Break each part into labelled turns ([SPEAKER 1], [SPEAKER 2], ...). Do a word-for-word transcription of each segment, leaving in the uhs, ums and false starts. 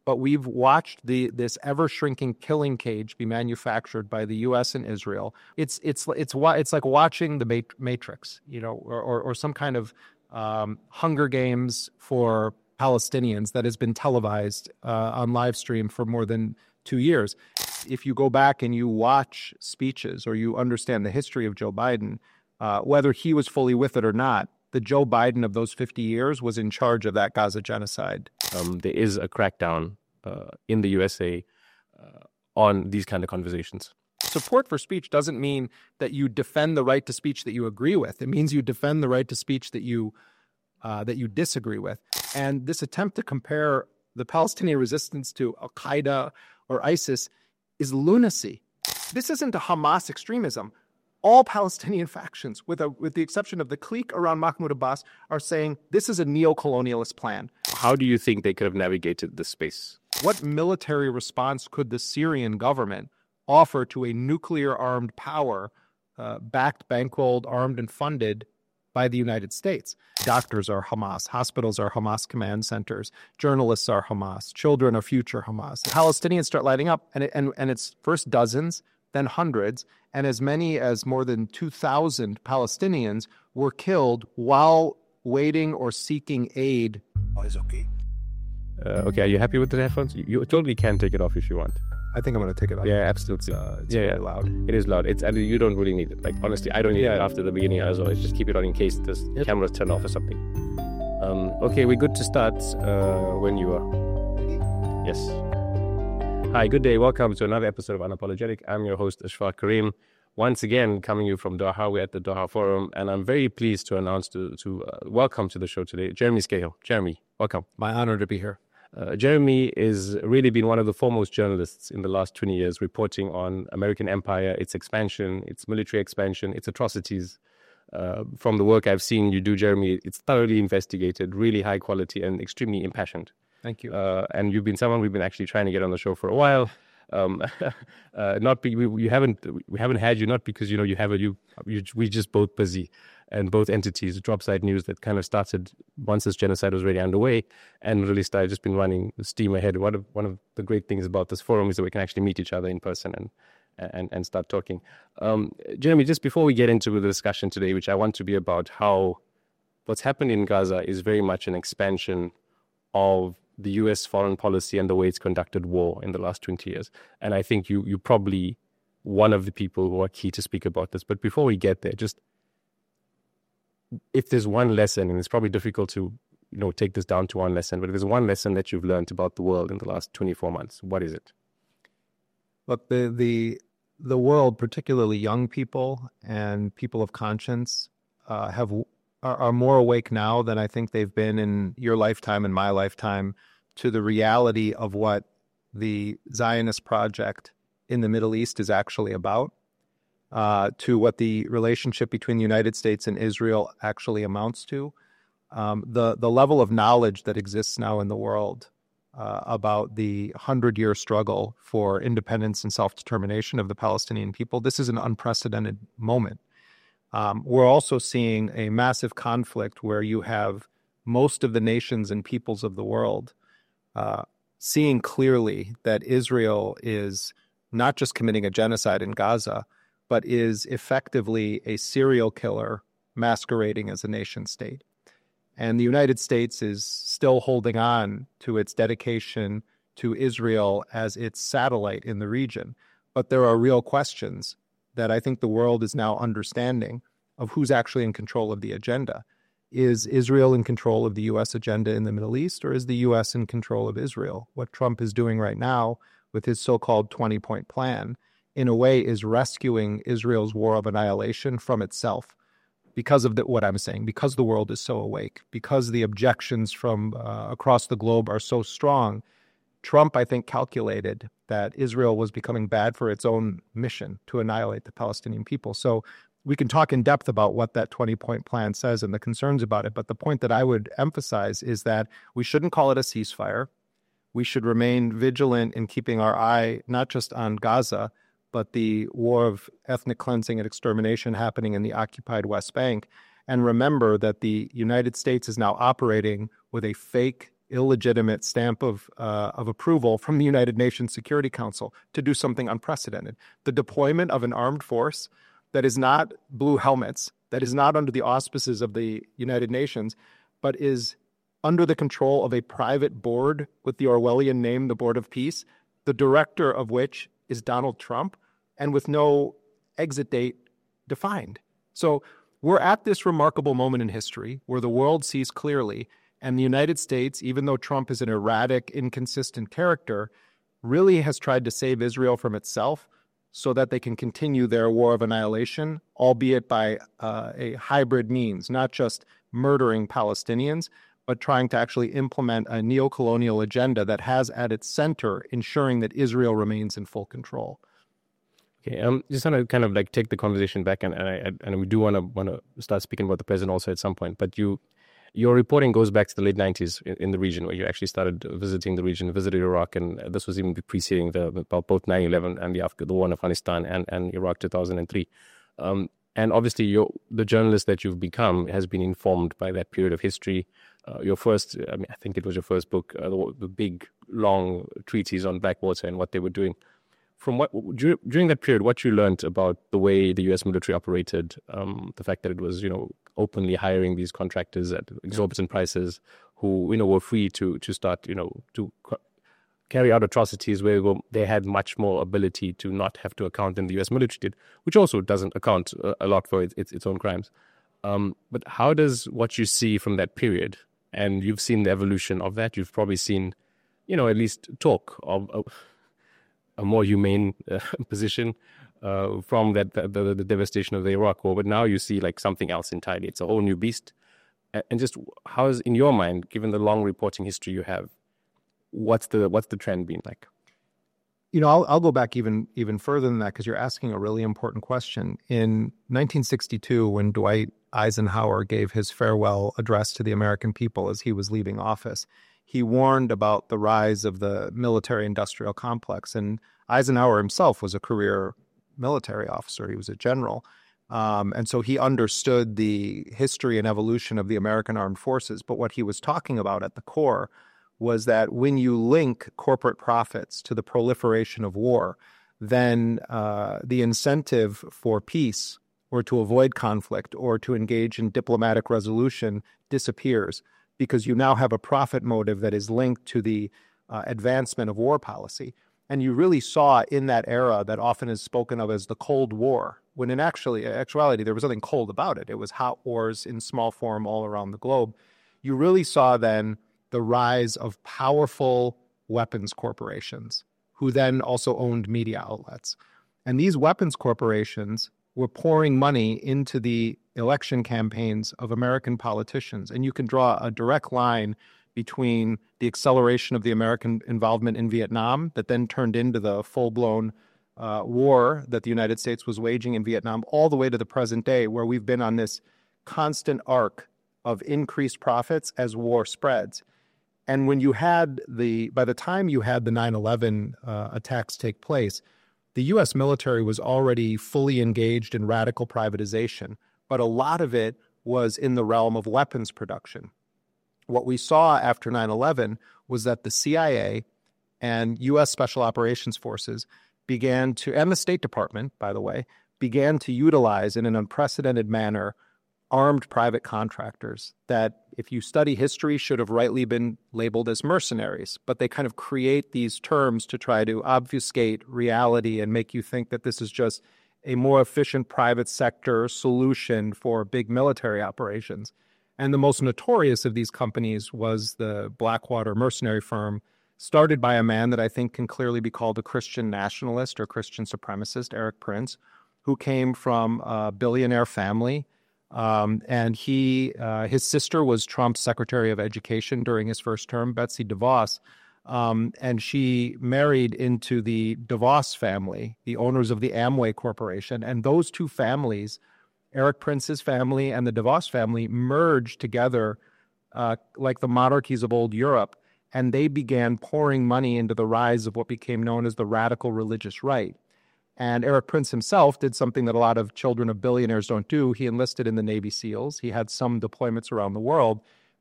[SPEAKER 1] but we've watched the this ever-shrinking killing cage be manufactured by the U S and Israel. It's it's it's it's like watching the Matrix, you know, or or, or some kind of um, Hunger Games for Palestinians that has been televised uh, on live stream for more than two years. If you go back and you watch speeches or you understand the history of Joe Biden, uh, whether he was fully with it or not, the Joe Biden of those fifty years was in charge of that Gaza genocide.
[SPEAKER 2] Um, there is a crackdown uh, in the U S A uh, on these kind of conversations.
[SPEAKER 1] Support for speech doesn't mean that you defend the right to speech that you agree with. It means you defend the right to speech that you uh, that you disagree with. And this attempt to compare the Palestinian resistance to Al-Qaeda or ISIS is lunacy. This isn't a Hamas extremism. All Palestinian factions, with a, with the exception of the clique around Mahmoud Abbas, are saying this is a neo-colonialist plan.
[SPEAKER 2] How do you think they could have navigated this space?
[SPEAKER 1] What military response could the Syrian government offer to a nuclear-armed power, uh, backed, bankrolled, armed, and funded by the United States? Doctors are Hamas. Hospitals are Hamas command centers. Journalists are Hamas. Children are future Hamas. The Palestinians start lighting up, and, it, and, and it's first dozens, then hundreds, and as many as more than two thousand Palestinians were killed while waiting or seeking aid.
[SPEAKER 3] Oh, it's okay.
[SPEAKER 2] Uh, okay, are you happy with the headphones? You, you totally can take it off if you want.
[SPEAKER 1] I think I'm going to take it off.
[SPEAKER 2] Yeah, absolutely.
[SPEAKER 1] Uh, it's
[SPEAKER 2] yeah,
[SPEAKER 1] really
[SPEAKER 2] yeah.
[SPEAKER 1] loud.
[SPEAKER 2] It is loud. It's and you don't really need it. Like, honestly, I don't need
[SPEAKER 1] Yeah.
[SPEAKER 2] it after the beginning as always. Just keep it on in case the
[SPEAKER 1] Yep.
[SPEAKER 2] cameras turn off or something. Um, okay, we're good to start uh, when you are. Yes. Hi, good day. Welcome to another episode of Unapologetic. I'm your host, Ashfaq Karim. Once again, coming you from Doha, we're at the Doha Forum, and I'm very pleased to announce to, to uh, welcome to the show today, Jeremy Scahill. Jeremy, welcome.
[SPEAKER 1] My honor to be here.
[SPEAKER 2] Uh, Jeremy has really been one of the foremost journalists in the last twenty years, reporting on American empire, its expansion, its military expansion, its atrocities. Uh, from the work I've seen you do, Jeremy, it's thoroughly investigated, really high quality, and extremely impassioned.
[SPEAKER 1] Thank you.
[SPEAKER 2] Uh, and you've been someone we've been actually trying to get on the show for a while. Um, uh, not be, we, we haven't we haven't had you not because you know you have a you, you we just both busy, and both entities. Dropside News that kind of started once this genocide was already underway, and really started just been running steam ahead. One of one of the great things about this forum is that we can actually meet each other in person and and and start talking. Um, Jeremy, just before we get into the discussion today, which I want to be about how what's happened in Gaza is very much an expansion of the U S foreign policy and the way it's conducted war in the last twenty years. And I think you, you're probably one of the people who are key to speak about this. But before we get there, just if there's one lesson, and it's probably difficult to, you know, take this down to one lesson, but if there's one lesson that you've learned about the world in the last twenty-four months, what is it?
[SPEAKER 1] Look, the, the, the world, particularly young people and people of conscience, uh, have are, are more awake now than I think they've been in your lifetime and my lifetime to the reality of what the Zionist project in the Middle East is actually about, uh, to what the relationship between the United States and Israel actually amounts to. Um, the, the level of knowledge that exists now in the world uh, about the hundred-year struggle for independence and self-determination of the Palestinian people, this is an unprecedented moment. Um, we're also seeing a massive conflict where you have most of the nations and peoples of the world uh, seeing clearly that Israel is not just committing a genocide in Gaza, but is effectively a serial killer masquerading as a nation state. And the United States is still holding on to its dedication to Israel as its satellite in the region. But there are real questions that I think the world is now understanding of who's actually in control of the agenda. Is Israel in control of the U S agenda in the Middle East, or is the U S in control of Israel? What Trump is doing right now with his so-called twenty-point plan, in a way, is rescuing Israel's war of annihilation from itself because of the, what I'm saying, because the world is so awake, because the objections from uh, across the globe are so strong. Trump, I think, calculated that Israel was becoming bad for its own mission to annihilate the Palestinian people. So we can talk in depth about what that twenty-point plan says and the concerns about it, but the point that I would emphasize is that we shouldn't call it a ceasefire. We should remain vigilant in keeping our eye not just on Gaza, but the war of ethnic cleansing and extermination happening in the occupied West Bank, and remember that the United States is now operating with a fake illegitimate stamp of uh, of approval from the United Nations Security Council to do something unprecedented. The deployment of an armed force that is not blue helmets, that is not under the auspices of the United Nations, but is under the control of a private board with the Orwellian name, the Board of Peace, the director of which is Donald Trump, and with no exit date defined. So we're at this remarkable moment in history where the world sees clearly, and the United States, even though Trump is an erratic, inconsistent character, really has tried to save Israel from itself so that they can continue their war of annihilation, albeit by uh, a hybrid means, not just murdering Palestinians, but trying to actually implement a neocolonial agenda that has at its center ensuring that Israel remains in full control.
[SPEAKER 2] Okay, um, just want to kind of like take the conversation back, and and, I, and we do want to want to start speaking about the president also at some point. But you, your reporting goes back to the late nineties in, in the region, where you actually started visiting the region, visited Iraq, and this was even preceding the both nine eleven and the Afghan, the war in Afghanistan, and and Iraq two thousand three. Um, and obviously, your the journalist that you've become has been informed by that period of history. Uh, your first, I mean, I think it was your first book, uh, the, the big long treatise on Blackwater and what they were doing. From what during that period, what you learned about the way the U S military operated, um, the fact that it was, you know, openly hiring these contractors at exorbitant prices, who, you know, were free to to start, you know, to carry out atrocities where they had much more ability to not have to account than the U S military did, which also doesn't account a lot for its its, its own crimes. Um, but how does what you see from that period, and you've seen the evolution of that, you've probably seen, you know, at least talk of. of a more humane uh, position uh, from that the, the, the devastation of the Iraq War, but now you see like something else entirely. It's a whole new beast. And just how is, in your mind, given the long reporting history you have, what's the what's the trend been like?
[SPEAKER 1] You know, I'll I'll go back even even further than that, because you're asking a really important question. In nineteen sixty-two, when Dwight Eisenhower gave his farewell address to the American people as he was leaving office, he warned about the rise of the military-industrial complex. And Eisenhower himself was a career military officer. He was a general. Um, and so he understood the history and evolution of the American armed forces. But what he was talking about at the core was that when you link corporate profits to the proliferation of war, then uh, the incentive for peace or to avoid conflict or to engage in diplomatic resolution disappears, because you now have a profit motive that is linked to the uh, advancement of war policy. And you really saw in that era that often is spoken of as the Cold War, when in actually actuality there was nothing cold about it. It was hot wars in small form all around the globe. You really saw then the rise of powerful weapons corporations, who then also owned media outlets. And these weapons corporations were pouring money into the election campaigns of American politicians. And you can draw a direct line between the acceleration of the American involvement in Vietnam that then turned into the full-blown uh, war that the United States was waging in Vietnam, all the way to the present day, where we've been on this constant arc of increased profits as war spreads. And when you had the, by the time you had the nine eleven uh, attacks take place, the U S military was already fully engaged in radical privatization, but a lot of it was in the realm of weapons production. What we saw after nine eleven was that the C I A and U S Special Operations Forces began to, and the State Department, by the way, began to utilize in an unprecedented manner armed private contractors that, if you study history, should have rightly been labeled as mercenaries. But they kind of create these terms to try to obfuscate reality and make you think that this is just a more efficient private sector solution for big military operations. And the most notorious of these companies was the Blackwater mercenary firm, started by a man that I think can clearly be called a Christian nationalist or Christian supremacist, Erik Prince, who came from a billionaire family. Um, and he, uh, his sister was Trump's Secretary of Education during his first term, Betsy DeVos. Um, and she married into the DeVos family, the owners of the Amway Corporation. And those two families, Erik Prince's family and the DeVos family, merged together uh, like the monarchies of old Europe. And they began pouring money into the rise of what became known as the radical religious right. And Erik Prince himself did something that a lot of children of billionaires don't do. He enlisted in the Navy SEALs. He had some deployments around the world,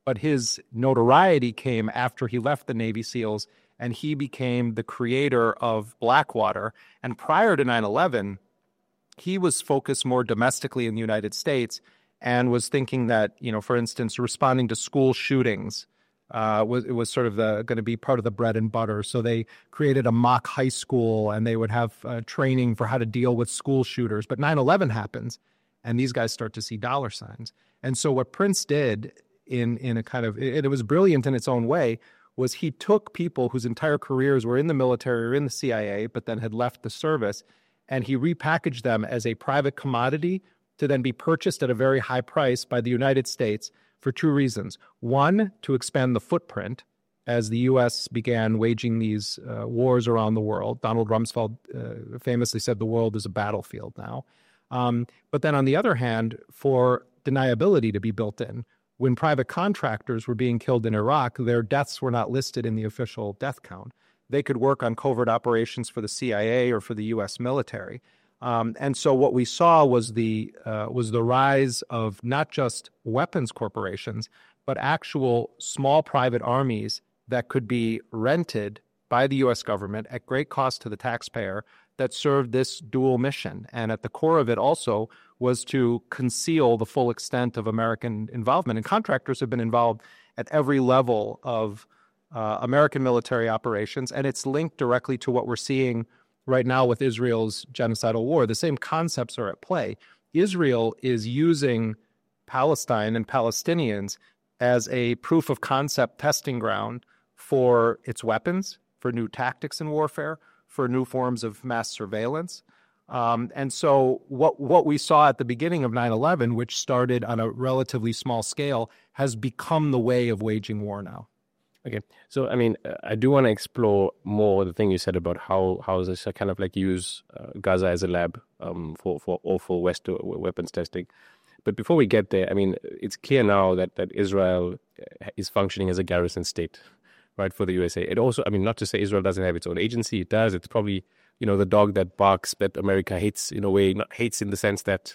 [SPEAKER 1] but his notoriety came after he left the Navy SEALs, and he became the creator of Blackwater. And prior to nine eleven, he was focused more domestically in the United States and was thinking that, you know, for instance, responding to school shootings uh, was it was sort of the going to be part of the bread and butter. So they created a mock high school, and they would have uh, training for how to deal with school shooters. But nine eleven happens, and these guys start to see dollar signs. And so what Prince did in in a kind of, it, it was brilliant in its own way, was he took people whose entire careers were in the military or in the C I A, but then had left the service, and he repackaged them as a private commodity to then be purchased at a very high price by the United States for two reasons. One, to expand the footprint as the U S began waging these uh, wars around the world. Donald Rumsfeld uh, famously said the world is a battlefield now. Um, but then on the other hand, for deniability to be built in. When private contractors were being killed in Iraq, their deaths were not listed in the official death count. They could work on covert operations for the C I A or for the U S military. Um, and so what we saw was the uh, was the rise of not just weapons corporations, but actual small private armies that could be rented by the U S government at great cost to the taxpayer that served this dual mission. And at the core of it also was to conceal the full extent of American involvement. And contractors have been involved at every level of uh, American military operations, and it's linked directly to what we're seeing right now with Israel's genocidal war. The same concepts are at play. Israel is using Palestine and Palestinians as a proof of concept testing ground for its weapons, for new tactics in warfare, for new forms of mass surveillance. Um, and so what what we saw at the beginning of nine eleven, which started on a relatively small scale, has become the way of waging war now.
[SPEAKER 2] Okay, so I mean, uh, I do want to explore more the thing you said about how how this uh, kind of like use uh, Gaza as a lab um, for for awful West weapons testing. But before we get there, I mean, it's clear now that that Israel is functioning as a garrison state, right, for the U S A. It also, I mean, not to say Israel doesn't have its own agency. It does. It's probably, you know, the dog that barks that America hates in a way, not hates in the sense that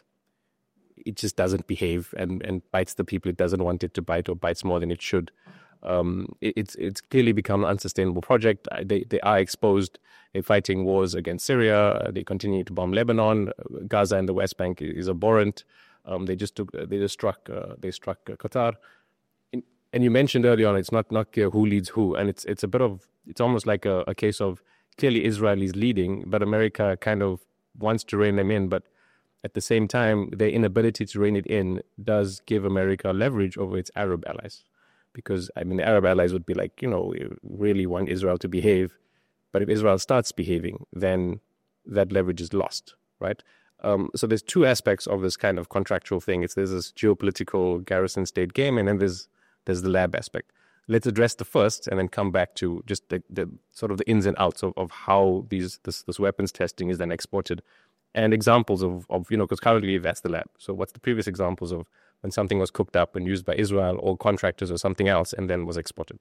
[SPEAKER 2] it just doesn't behave and and bites the people it doesn't want it to bite, or bites more than it should. Um, it, it's it's clearly become an unsustainable project. They they are exposed. They're fighting wars against Syria. They continue to bomb Lebanon. Gaza and the West Bank is abhorrent. Um, they just took they just struck uh, they struck uh, Qatar. In, and you mentioned earlier on, it's not not clear who leads who, and it's it's a bit of it's almost like a, a case of clearly Israel is leading, but America kind of wants to rein them in, but at the same time, their inability to rein it in does give America leverage over its Arab allies. Because, I mean, the Arab allies would be like, you know, we really want Israel to behave. But if Israel starts behaving, then that leverage is lost, right? Um, so there's two aspects of this kind of contractual thing. It's there's this geopolitical garrison state game, and then there's there's the lab aspect. Let's address the first and then come back to just the, the sort of the ins and outs of, of how these this, this weapons testing is then exported. And examples of, of you know, because currently that's the lab. So what's the previous examples of when something was cooked up and used by Israel or contractors or something else and then was exported?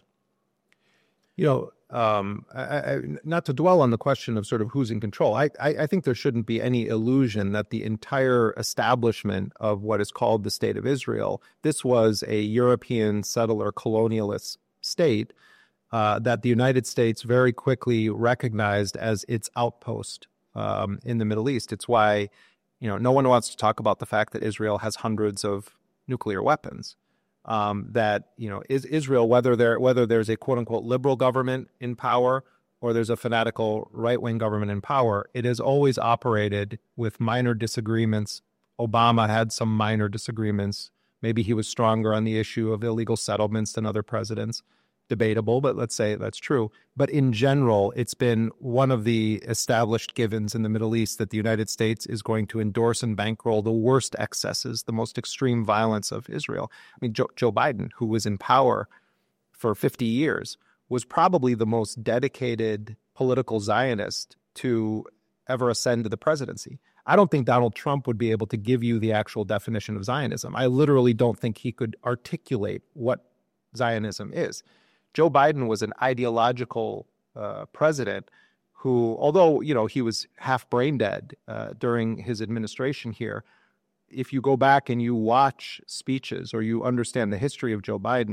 [SPEAKER 1] You know, um, I, I, not to dwell on the question of sort of who's in control, I, I, I think there shouldn't be any illusion that the entire establishment of what is called the State of Israel, this was a European settler colonialist state uh, that the United States very quickly recognized as its outpost um, in the Middle East. It's why, you know, no one wants to talk about the fact that Israel has hundreds of nuclear weapons. Um, that, you know, is Israel, whether there whether there's a quote unquote liberal government in power or there's a fanatical right wing government in power, it has always operated with minor disagreements. Obama had some minor disagreements. Maybe he was stronger on the issue of illegal settlements than other presidents. Debatable, but let's say that's true. But in general, it's been one of the established givens in the Middle East that the United States is going to endorse and bankroll the worst excesses, the most extreme violence of Israel. I mean, Joe, Joe Biden, who was in power for fifty years, was probably the most dedicated political Zionist to ever ascend to the presidency. I don't think Donald Trump would be able to give you the actual definition of Zionism. I literally don't think he could articulate what Zionism is. Joe Biden was an ideological uh, president who, although, you know, he was half brain dead uh, during his administration here, if you go back and you watch speeches or you understand the history of Joe Biden,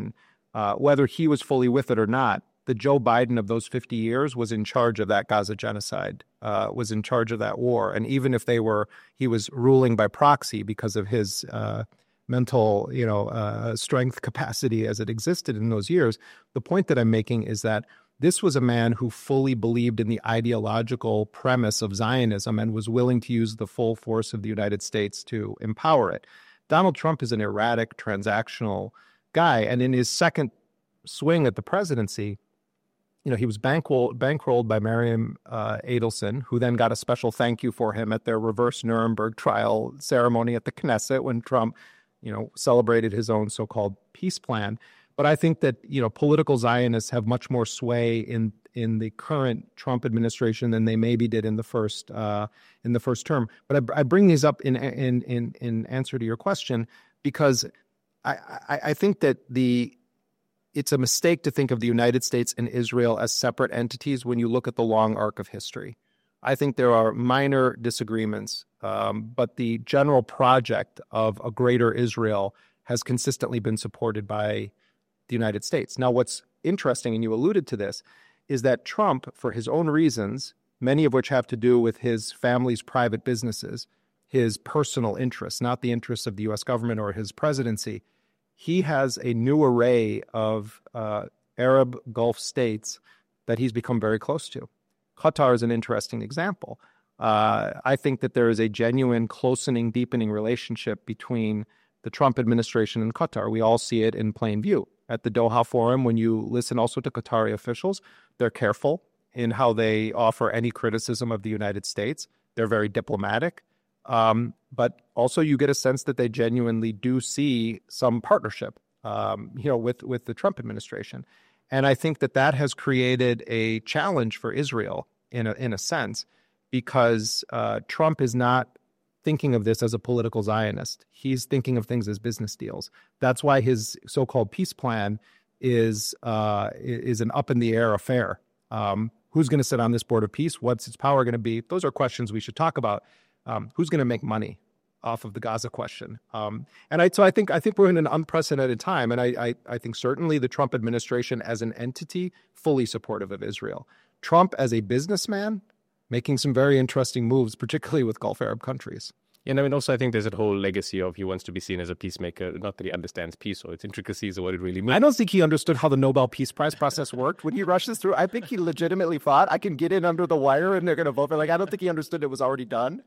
[SPEAKER 1] Uh, whether he was fully with it or not, the Joe Biden of those fifty years was in charge of that Gaza genocide, uh, was in charge of that war. And even if they were, he was ruling by proxy because of his uh, mental, you know, uh, strength capacity as it existed in those years. The point that I'm making is that this was a man who fully believed in the ideological premise of Zionism and was willing to use the full force of the United States to empower it. Donald Trump is an erratic, transactional guy. And in his second swing at the presidency, you know, he was bankrolled, bankrolled by Miriam uh, Adelson, who then got a special thank you for him at their reverse Nuremberg trial ceremony at the Knesset when Trump, you know, celebrated his own so-called peace plan. But I think that, you know, political Zionists have much more sway in in the current Trump administration than they maybe did in the first uh, in the first term. But I, I bring these up in in in in answer to your question because I, I, I think that the it's a mistake to think of the United States and Israel as separate entities when you look at the long arc of history. I think there are minor disagreements, um, but the general project of a greater Israel has consistently been supported by the United States. Now, what's interesting, and you alluded to this, is that Trump, for his own reasons, many of which have to do with his family's private businesses, his personal interests, not the interests of the U S government or his presidency, he has a new array of uh, Arab Gulf states that he's become very close to. Qatar is an interesting example. Uh, I think that there is a genuine closening, deepening relationship between the Trump administration and Qatar. We all see it in plain view. At the Doha Forum, when you listen also to Qatari officials, they're careful in how they offer any criticism of the United States. They're very diplomatic. Um, but also you get a sense that they genuinely do see some partnership, um, you know, with, with the Trump administration. And I think that that has created a challenge for Israel in a, in a sense, because uh, Trump is not thinking of this as a political Zionist. He's thinking of things as business deals. That's why his so-called peace plan is uh, is an up-in-the-air affair. Um, who's going to sit on this board of peace? What's its power going to be? Those are questions we should talk about. Um, who's going to make money off of the Gaza question? Um, and I, so I think I think we're in an unprecedented time, and I, I, I think certainly the Trump administration as an entity fully supportive of Israel. Trump as a businessman making some very interesting moves, particularly with Gulf Arab countries.
[SPEAKER 2] Yeah, and I mean, also, I think there's that whole legacy of he wants to be seen as a peacemaker, not that he understands peace or its intricacies or what it really means.
[SPEAKER 1] I don't think he understood how the Nobel Peace Prize process worked when he rushed this through. I think he legitimately thought, I can get in under the wire and they're going to vote for, like, I don't think he understood it was already done.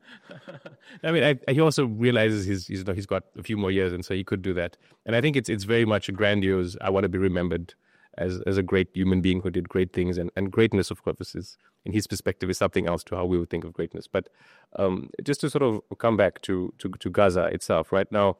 [SPEAKER 2] I mean, I, he also realizes he's, he's, you know, he's got a few more years, and so he could do that. And I think it's it's very much a grandiose, I want to be remembered as as a great human being who did great things, and, and greatness, of course, is, in his perspective, is something else to how we would think of greatness. But um, just to sort of come back to, to, to Gaza itself, right now,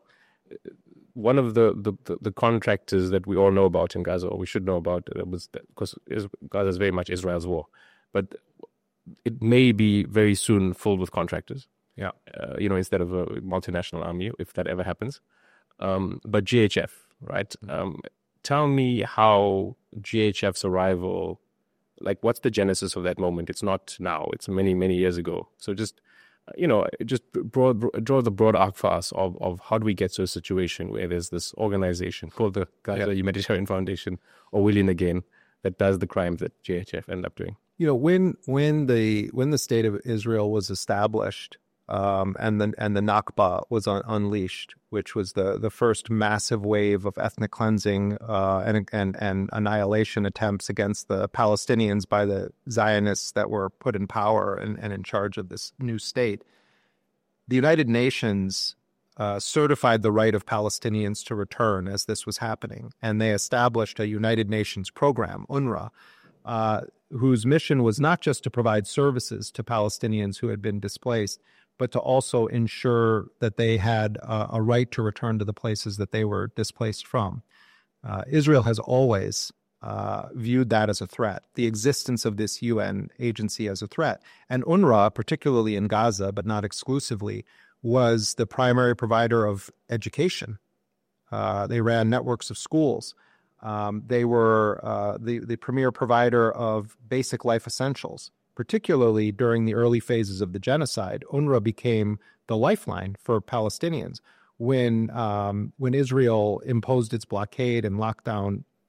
[SPEAKER 2] one of the, the, the contractors that we all know about in Gaza, or we should know about, uh, was that, because Gaza is very much Israel's war, but it may be very soon filled with contractors.
[SPEAKER 1] Yeah,
[SPEAKER 2] uh, you know, instead of a multinational army, if that ever happens. Um, but G H F, right? Um, tell me how G H F's arrival, like, what's the genesis of that moment? It's not now. It's many, many years ago. So just, you know, just broad, draw the broad arc for us of, of how do we get to a situation where there's this organization called the Gaza yeah. Humanitarian Foundation, or Willing Again, that does the crimes that G H F ended up doing.
[SPEAKER 1] You know, when when the when the state of Israel was established, um, and the and the Nakba was un- unleashed, which was the the first massive wave of ethnic cleansing uh, and and and annihilation attempts against the Palestinians by the Zionists that were put in power and, and in charge of this new state. The United Nations uh, certified the right of Palestinians to return as this was happening, and they established a United Nations program, UNRWA, uh, whose mission was not just to provide services to Palestinians who had been displaced, but to also ensure that they had uh, a right to return to the places that they were displaced from. Uh, Israel has always uh, viewed that as a threat, the existence of this U N agency as a threat. And UNRWA, particularly in Gaza, but not exclusively, was the primary provider of education. Uh, they ran networks of schools. Um, they were uh, the, the premier provider of basic life essentials. Particularly during the early phases of the genocide, UNRWA became the lifeline for Palestinians. When um, when Israel imposed its blockade and lockdown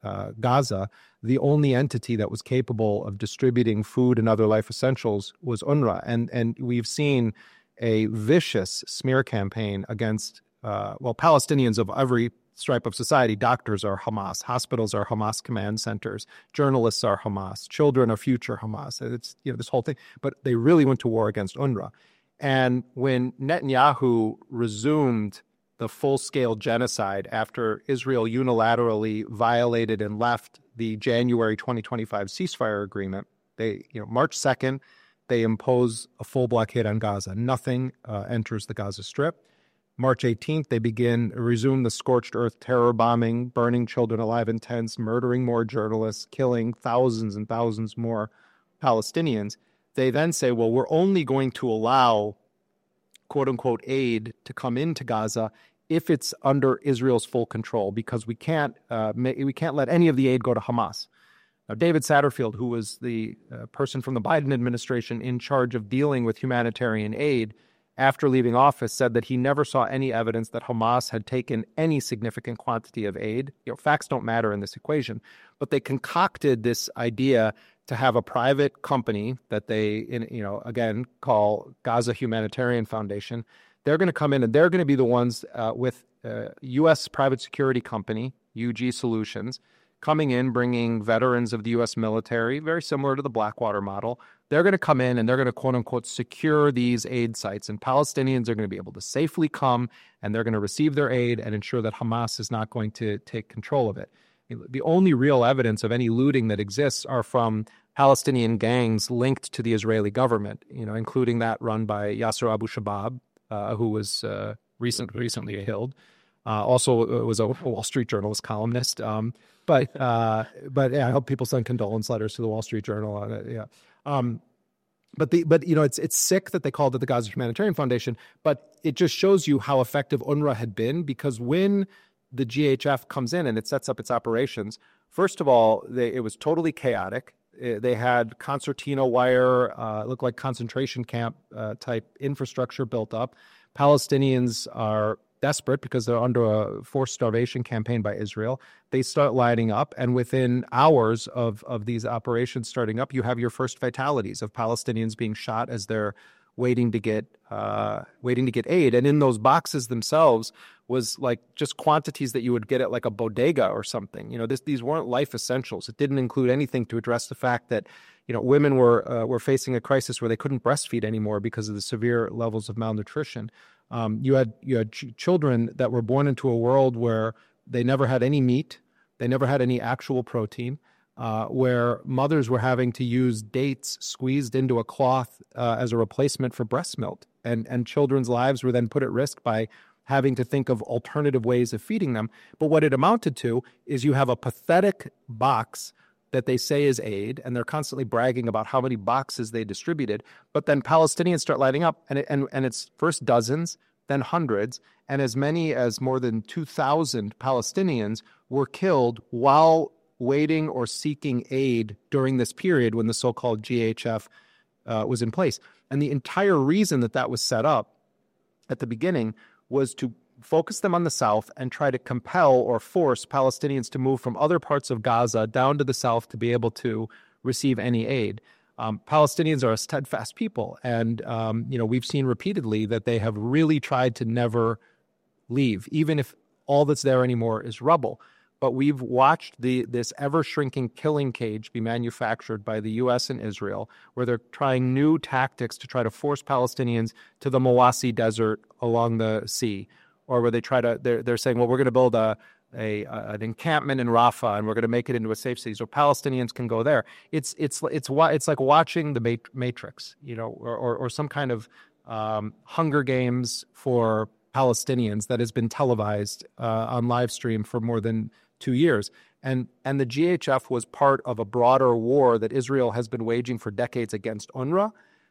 [SPEAKER 1] uh, Gaza, the only entity that was capable of distributing food and other life essentials was UNRWA. And, and we've seen a vicious smear campaign against, uh, well, Palestinians of every stripe of society. Doctors are Hamas. Hospitals are Hamas command centers. Journalists are Hamas. Children are future Hamas. It's, you know, this whole thing. But they really went to war against UNRWA. And when Netanyahu resumed the full-scale genocide after Israel unilaterally violated and left the January twenty twenty-five ceasefire agreement, they, you know, March second, they impose a full blockade on Gaza. Nothing uh, enters the Gaza Strip. March eighteenth, they begin, resume the scorched earth terror bombing, burning children alive in tents, murdering more journalists, killing thousands and thousands more Palestinians. They then say, well, we're only going to allow, quote unquote, aid to come into Gaza if it's under Israel's full control, because we can't, uh, we can't let any of the aid go to Hamas. Now, David Satterfield, who was the uh, person from the Biden administration in charge of dealing with humanitarian aid, after leaving office, said that he never saw any evidence that Hamas had taken any significant quantity of aid. You know, facts don't matter in this equation, but they concocted this idea to have a private company that they, in, you know, again, call Gaza Humanitarian Foundation. They're going to come in and they're going to be the ones uh, with uh, U S private security company, U G Solutions, coming in, bringing veterans of the U S military, very similar to the Blackwater model. They're going to come in and they're going to, quote unquote, secure these aid sites. And Palestinians are going to be able to safely come and they're going to receive their aid and ensure that Hamas is not going to take control of it. The only real evidence of any looting that exists are from Palestinian gangs linked to the Israeli government, you know, including that run by Yasser Abu Shabab, uh, who was uh, recent, recently killed. Uh, also was a Wall Street Journalist columnist. Um, but uh, but yeah, I hope people send condolence letters to the Wall Street Journal on it. Yeah. Um, but the but you know it's it's sick that they called it the Gaza Humanitarian Foundation, but it just shows you how effective UNRWA had been, because when the G H F comes in and it sets up its operations, first of all, they, it was totally chaotic. They had concertina wire, uh, looked like concentration camp uh, type infrastructure built up. Palestinians are desperate because they're under a forced starvation campaign by Israel. They start lining up, and within hours of, of these operations starting up, you have your first fatalities of Palestinians being shot as they're waiting to get uh, waiting to get aid. And in those boxes themselves was like just quantities that you would get at like a bodega or something. You know, this, these weren't life essentials. It didn't include anything to address the fact that, you know, women were uh, were facing a crisis where they couldn't breastfeed anymore because of the severe levels of malnutrition. Um, you had you had ch- children that were born into a world where they never had any meat, they never had any actual protein, uh, where mothers were having to use dates squeezed into a cloth uh, as a replacement for breast milk, and and children's lives were then put at risk by having to think of alternative ways of feeding them. But what it amounted to is you have a pathetic box that they say is aid, and they're constantly bragging about how many boxes they distributed. But then Palestinians start lighting up, and it, and, and it's first dozens, then hundreds, and as many as more than two thousand Palestinians were killed while waiting or seeking aid during this period when the so-called G H F uh, was in place. And the entire reason that that was set up at the beginning was to focus them on the south and try to compel or force Palestinians to move from other parts of Gaza down to the south to be able to receive any aid. Um, Palestinians are a steadfast people, and um, you know we've seen repeatedly that they have really tried to never leave, even if all that's there anymore is rubble. But we've watched the this ever-shrinking killing cage be manufactured by the U S and Israel, where they're trying new tactics to try to force Palestinians to the Mawasi Desert along the sea, or where they try to, they're, they're saying, well, we're going to build a, a, a an encampment in Rafah and we're going to make it into a safe city so Palestinians can go there. It's it's it's it's like watching the Matrix, you know, or or, or some kind of um, Hunger Games for Palestinians that has been televised uh, on live stream for more than two years. And and the G H F was part of a broader war that Israel has been waging for decades against UNRWA.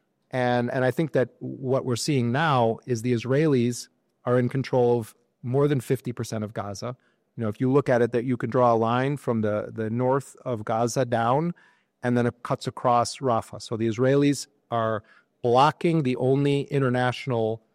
[SPEAKER 1] And and I think that what we're seeing now is the Israelis are in control of more than fifty percent of Gaza. You know, if you look at it, that you can draw a line from the, the north of Gaza down, and then it cuts across Rafah. So the Israelis are blocking the only international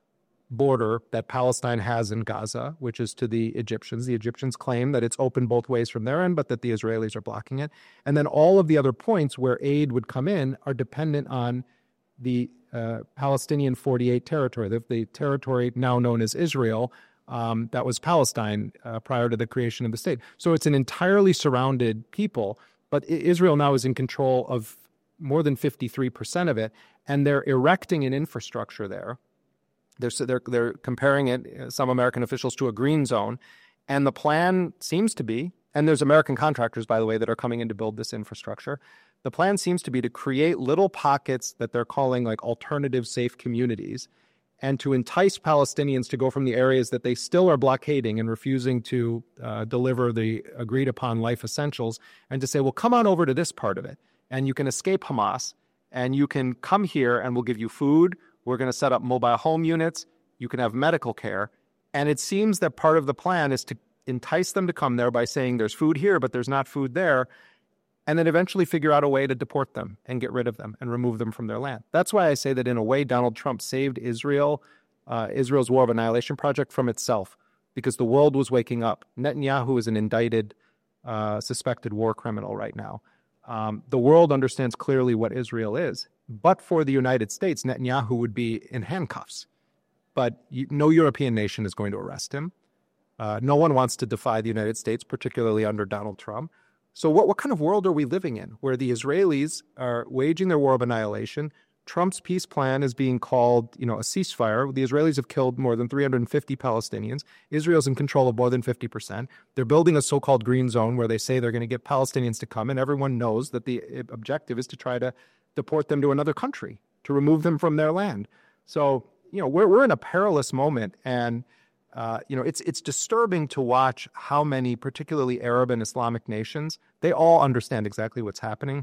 [SPEAKER 1] border that Palestine has in Gaza, which is to the Egyptians. The Egyptians claim that it's open both ways from their end, but that the Israelis are blocking it. And then all of the other points where aid would come in are dependent on the uh, Palestinian forty-eight territory, the, the territory now known as Israel, um, that was Palestine uh, prior to the creation of the state. So it's an entirely surrounded people, but Israel now is in control of more than fifty-three percent of it, and they're erecting an infrastructure there. They're, they're, they're comparing it, some American officials, to a green zone. And the plan seems to be, and there's American contractors, by the way, that are coming in to build this infrastructure. The plan seems to be to create little pockets that they're calling like alternative safe communities, and to entice Palestinians to go from the areas that they still are blockading and refusing to uh, deliver the agreed upon life essentials, and to say, well, come on over to this part of it, and you can escape Hamas, and you can come here and we'll give you food. We're going to set up mobile home units. You can have medical care. And it seems that part of the plan is to entice them to come there by saying there's food here, but there's not food there, and then eventually figure out a way to deport them and get rid of them and remove them from their land. That's why I say that in a way, Donald Trump saved Israel, uh, Israel's war of annihilation project from itself, because the world was waking up. Netanyahu is an indicted, uh, suspected war criminal right now. Um, the world understands clearly what Israel is. But for the United States, Netanyahu would be in handcuffs. But you, no European nation is going to arrest him. Uh, no one wants to defy the United States, particularly under Donald Trump. So what, what kind of world are we living in, where the Israelis are waging their war of annihilation? Trump's peace plan is being called, you know, a ceasefire. The Israelis have killed more than three hundred fifty Palestinians. Israel's in control of more than fifty percent. They're building a so-called green zone where they say they're going to get Palestinians to come, and everyone knows that the objective is to try to deport them to another country, to remove them from their land. So, you know, we're we're in a perilous moment, and uh, you know, it's it's disturbing to watch how many, particularly Arab and Islamic nations, they all understand exactly what's happening.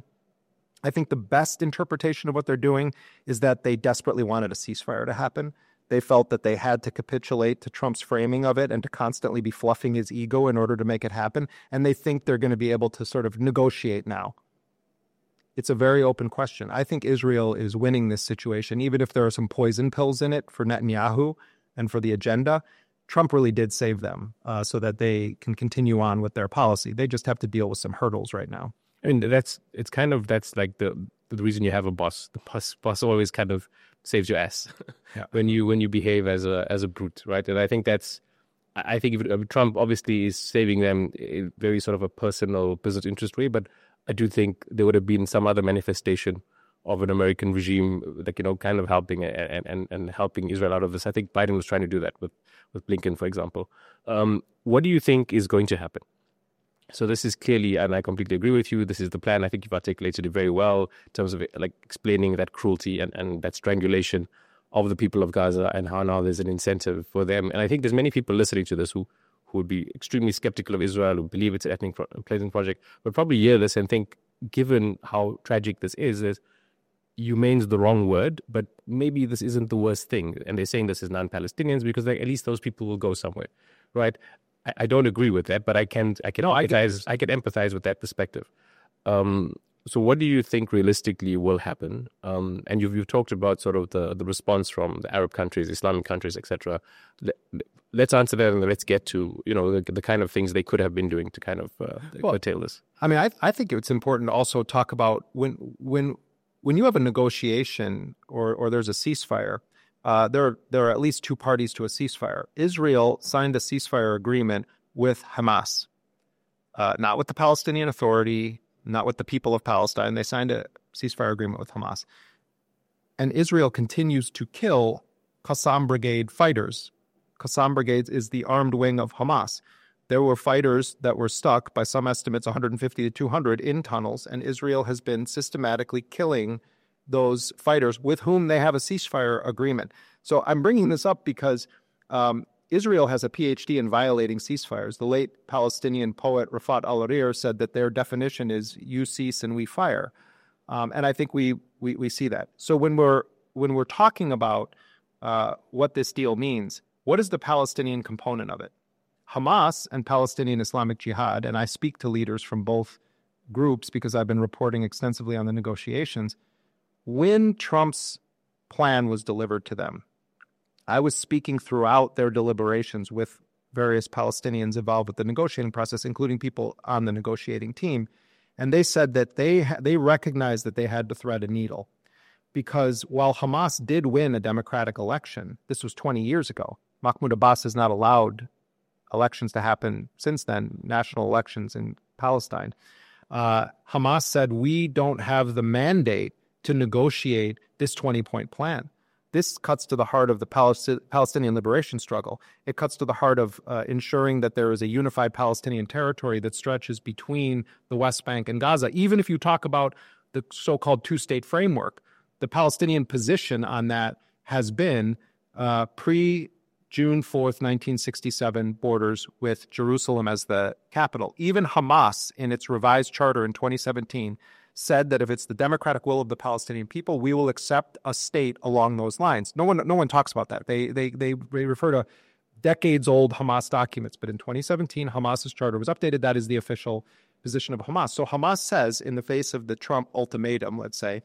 [SPEAKER 1] I think the best interpretation of what they're doing is that they desperately wanted a ceasefire to happen. They felt that they had to capitulate to Trump's framing of it and to constantly be fluffing his ego in order to make it happen. And they think they're going to be able to sort of negotiate now. It's a very open question. I think Israel is winning this situation, even if there are some poison pills in it for Netanyahu and for the agenda. Trump really did save them uh, so that they can continue on with their policy. They just have to deal with some hurdles right now.
[SPEAKER 2] I mean, that's, it's kind of, that's like the the reason you have a boss. The boss, boss always kind of saves your ass yeah. when you when you behave as a as a brute, right? And I think that's, I think if, Trump obviously is saving them in very sort of a personal business interest way, but I do think there would have been some other manifestation of an American regime, like, you know, kind of helping and and, and helping Israel out of this. I think Biden was trying to do that with, with Blinken, for example. Um, what do you think is going to happen? So this is clearly, and I completely agree with you, this is the plan. I think you've articulated it very well in terms of like explaining that cruelty and, and that strangulation of the people of Gaza and how now there's an incentive for them. And I think there's many people listening to this who, who would be extremely skeptical of Israel, who believe it's an ethnic cleansing project, but probably hear this and think, given how tragic this is, is humane's the wrong word, but maybe this isn't the worst thing. And they're saying this is non-Palestinians because like, at least those people will go somewhere, right? I don't agree with that, but I can I can no, empathize I, I can empathize with that perspective. Um, so, what do you think realistically will happen? Um, and you've you've talked about sort of the, the response from the Arab countries, Islamic countries, et cetera. Let, let's answer that, and let's get to you know the, the kind of things they could have been doing to kind of uh, well, curtail this.
[SPEAKER 1] I mean, I I think it's important to also talk about when when when you have a negotiation or or there's a ceasefire. Uh, there, there are at least two parties to a ceasefire. Israel signed a ceasefire agreement with Hamas, uh, not with the Palestinian Authority, not with the people of Palestine. They signed a ceasefire agreement with Hamas. And Israel continues to kill Qassam Brigade fighters. Qassam Brigade is the armed wing of Hamas. There were fighters that were stuck, by some estimates, one hundred fifty to two hundred, in tunnels, and Israel has been systematically killing those fighters with whom they have a ceasefire agreement. So I'm bringing this up because um, Israel has a P H D in violating ceasefires. The late Palestinian poet Rafat al-Arir said that their definition is you cease and we fire. Um, and I think we, we we see that. So when we're when we're talking about uh, what this deal means, what is the Palestinian component of it? Hamas and Palestinian Islamic Jihad, and I speak to leaders from both groups because I've been reporting extensively on the negotiations. When Trump's plan was delivered to them, I was speaking throughout their deliberations with various Palestinians involved with the negotiating process, including people on the negotiating team. And they said that they ha- they recognized that they had to thread a needle, because while Hamas did win a democratic election, this was twenty years ago. Mahmoud Abbas has not allowed elections to happen since then, national elections in Palestine. Uh, Hamas said, we don't have the mandate to negotiate this twenty-point plan. This cuts to the heart of the Palest- Palestinian liberation struggle. It cuts to the heart of uh, ensuring that there is a unified Palestinian territory that stretches between the West Bank and Gaza. Even if you talk about the so-called two-state framework, the Palestinian position on that has been uh, pre-June fourth, nineteen sixty-seven borders with Jerusalem as the capital. Even Hamas, in its revised charter in twenty seventeen, said that if it's the democratic will of the Palestinian people, we will accept a state along those lines. No one, no one talks about that. They, they, they, they refer to decades-old Hamas documents, but in twenty seventeen, Hamas's charter was updated. That is the official position of Hamas. So Hamas says, in the face of the Trump ultimatum, let's say,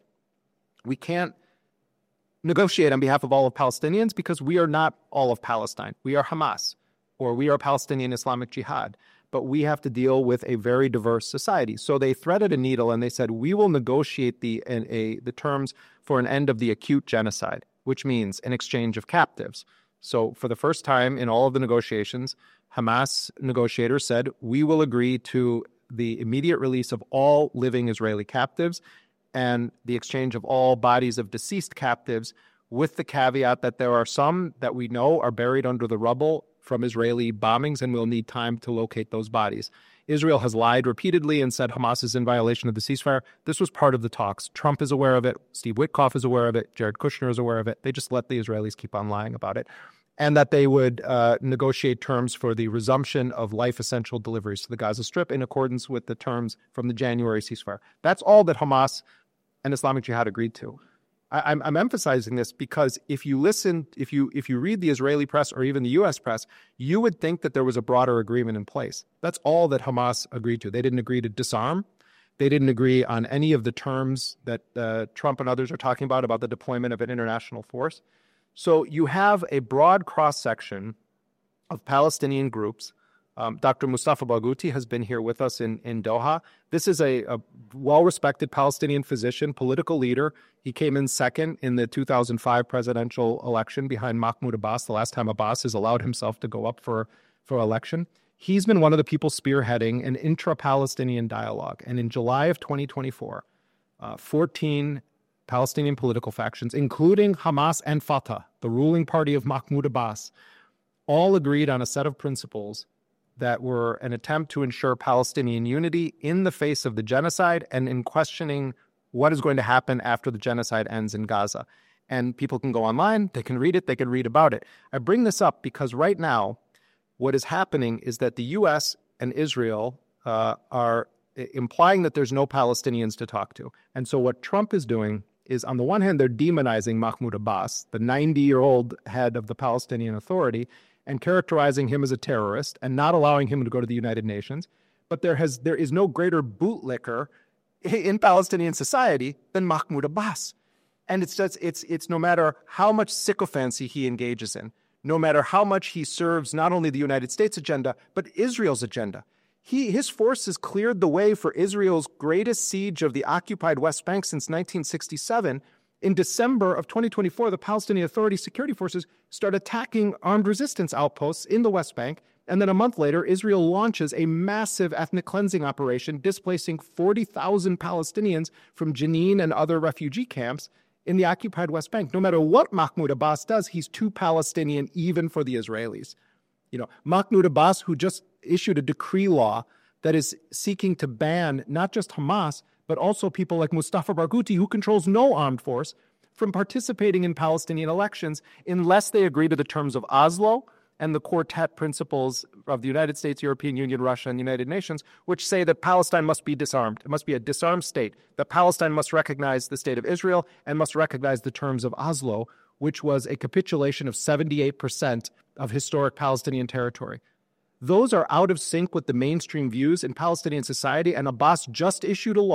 [SPEAKER 1] we can't negotiate on behalf of all of Palestinians because we are not all of Palestine. We are Hamas, or we are Palestinian Islamic Jihad. But we have to deal with a very diverse society. So they threaded a needle and they said, we will negotiate the a, a, the terms for an end of the acute genocide, which means an exchange of captives. So for the first time in all of the negotiations, Hamas negotiators said, we will agree to the immediate release of all living Israeli captives and the exchange of all bodies of deceased captives, with the caveat that there are some that we know are buried under the rubble from Israeli bombings, and we'll need time to locate those bodies. Israel has lied repeatedly and said Hamas is in violation of the ceasefire. This was part of the talks. Trump is aware of it. Steve Witkoff is aware of it. Jared Kushner is aware of it. They just let the Israelis keep on lying about it. And that they would uh, negotiate terms for the resumption of life-essential deliveries to the Gaza Strip in accordance with the terms from the January ceasefire. That's all that Hamas and Islamic Jihad agreed to. I, I'm, I'm emphasizing this because if you listen, if you if you read the Israeli press or even the U S press, you would think that there was a broader agreement in place. That's all that Hamas agreed to. They didn't agree to disarm. They didn't agree on any of the terms that uh, Trump and others are talking about, about the deployment of an international force. So you have a broad cross-section of Palestinian groups. Um, Doctor Mustafa Barghouti has been here with us in, in Doha. This is a, a well-respected Palestinian physician, political leader. He came in second in the two thousand five presidential election behind Mahmoud Abbas, the last time Abbas has allowed himself to go up for, for election. He's been one of the people spearheading an intra-Palestinian dialogue. And in July of twenty twenty-four, uh, fourteen Palestinian political factions, including Hamas and Fatah, the ruling party of Mahmoud Abbas, all agreed on a set of principles that were an attempt to ensure Palestinian unity in the face of the genocide and in questioning what is going to happen after the genocide ends in Gaza. And people can go online, they can read it, they can read about it. I bring this up because right now, what is happening is that the U S and Israel uh, are implying that there's no Palestinians to talk to. And so what Trump is doing is, on the one hand, they're demonizing Mahmoud Abbas, the ninety-year-old head of the Palestinian Authority, and characterizing him as a terrorist and not allowing him to go to the United Nations. But there has there is no greater bootlicker in Palestinian society than Mahmoud Abbas. And it's just, it's it's no matter how much sycophancy he engages in, no matter how much he serves not only the United States agenda, but Israel's agenda. He his forces cleared the way for Israel's greatest siege of the occupied West Bank since nineteen sixty-seven. In December of twenty twenty-four, the Palestinian Authority security forces start attacking armed resistance outposts in the West Bank. And then a month later, Israel launches a massive ethnic cleansing operation, displacing forty thousand Palestinians from Jenin and other refugee camps in the occupied West Bank. No matter what Mahmoud Abbas does, he's too Palestinian even for the Israelis. You know, Mahmoud Abbas, who just issued a decree law that is seeking to ban not just Hamas, but also people like Mustafa Barghouti, who controls no armed force, from participating in Palestinian elections unless they agree to the terms of Oslo and the quartet principles of the United States, European Union, Russia, and the United Nations, which say that Palestine must be disarmed. It must be a disarmed state, that Palestine must recognize the state of Israel and must recognize the terms of Oslo, which was a capitulation of seventy-eight percent of historic Palestinian territory. Those are out of sync with the mainstream views in Palestinian society, and Abbas just issued a law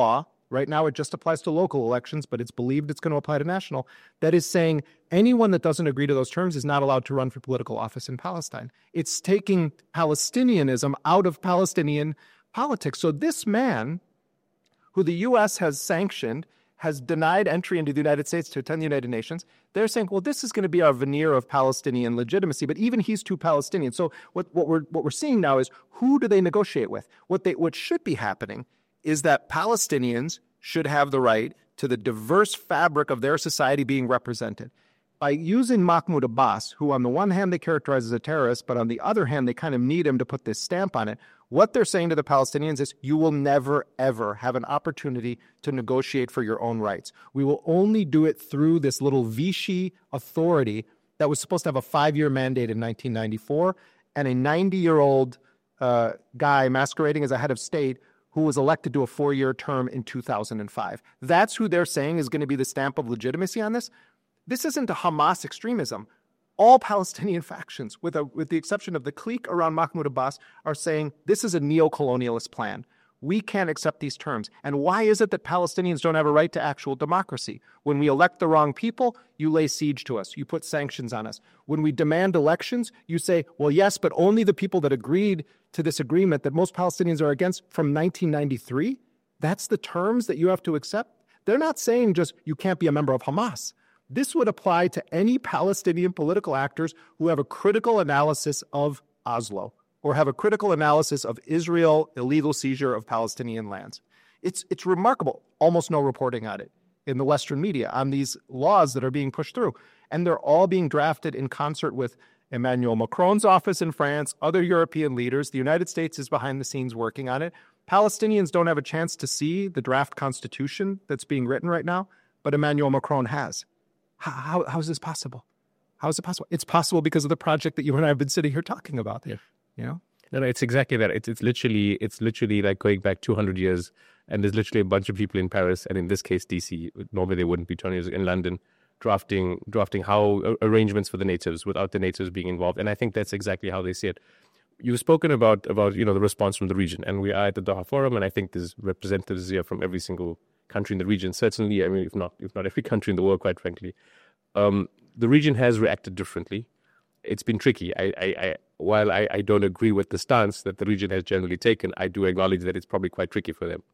[SPEAKER 1] Right now, it just applies to local elections, but it's believed it's going to apply to national. That is saying anyone that doesn't agree to those terms is not allowed to run for political office in Palestine. It's taking Palestinianism out of Palestinian politics. So this man, who the U S has sanctioned, has denied entry into the United States to attend the United Nations, they're saying, well, this is going to be our veneer of Palestinian legitimacy. But even he's too Palestinian. So what, what we're what we're seeing now is, who do they negotiate with? What they what should be happening is that Palestinians should have the right to the diverse fabric of their society being represented. By using Mahmoud Abbas, who on the one hand they characterize as a terrorist, but on the other hand they kind of need him to put this stamp on it, what they're saying to the Palestinians is, you will never, ever have an opportunity to negotiate for your own rights. We will only do it through this little Vichy authority that was supposed to have a five-year mandate in nineteen ninety-four, and a ninety-year-old uh, guy masquerading as a head of state who was elected to a four-year term in two thousand five. That's who they're saying is going to be the stamp of legitimacy on this. This isn't a Hamas extremism. All Palestinian factions, with, a, with the exception of the clique around Mahmoud Abbas, are saying this is a neo-colonialist plan. We can't accept these terms. And why is it that Palestinians don't have a right to actual democracy? When we elect the wrong people, you lay siege to us. You put sanctions on us. When we demand elections, you say, well, yes, but only the people that agreed to this agreement that most Palestinians are against from nineteen ninety-three? That's the terms that you have to accept? They're not saying just you can't be a member of Hamas. This would apply to any Palestinian political actors who have a critical analysis of Oslo or have a critical analysis of Israel illegal seizure of Palestinian lands. It's it's remarkable. Almost no reporting on it in the Western media on these laws that are being pushed through. And they're all being drafted in concert with Emmanuel Macron's office in France, other European leaders. The United States is behind the scenes working on it. Palestinians don't have a chance to see the draft constitution that's being written right now, but Emmanuel Macron has. How, how, how is this possible? How is it possible? It's possible because of the project that you and I have been sitting here talking about.
[SPEAKER 2] Yeah.
[SPEAKER 1] You know?
[SPEAKER 2] No, no, it's exactly that. It's, it's literally it's literally like going back two hundred years, and there's literally a bunch of people in Paris, and in this case, D C. Normally, they wouldn't be two hundred years in London, drafting drafting how uh, arrangements for the natives without the natives being involved. And I think that's exactly how they see it. You've spoken about about you know the response from the region, and we are at the Doha Forum, and I think there's representatives here from every single country in the region. Certainly, I mean, if not if not every country in the world, quite frankly. Um, the region has reacted differently. It's been tricky. I, I, I while I, I don't agree with the stance that the region has generally taken, I do acknowledge that it's probably quite tricky for them.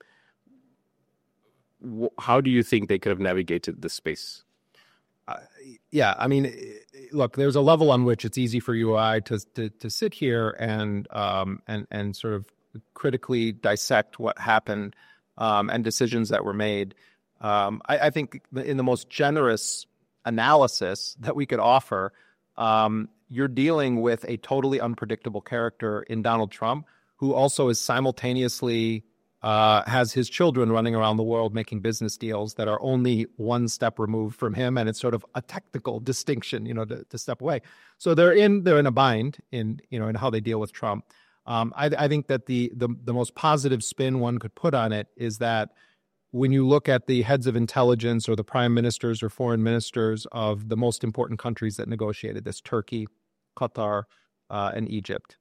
[SPEAKER 2] How do you think they could have navigated this space?
[SPEAKER 1] Uh, yeah, I mean, look, there's a level on which it's easy for you or I to to, to sit here and um and and sort of critically dissect what happened um, and decisions that were made. Um, I, I think in the most generous analysis that we could offer, um, you're dealing with a totally unpredictable character in Donald Trump, who also is simultaneously uh, has his children running around the world making business deals that are only one step removed from him, and it's sort of a technical distinction, you know, to, to step away. So they're in they're in a bind in you know in how they deal with Trump. Um, I, I think that the, the the most positive spin one could put on it is that when you look at the heads of intelligence or the prime ministers or foreign ministers of the most important countries that negotiated this, Turkey, Qatar, uh, and Egypt,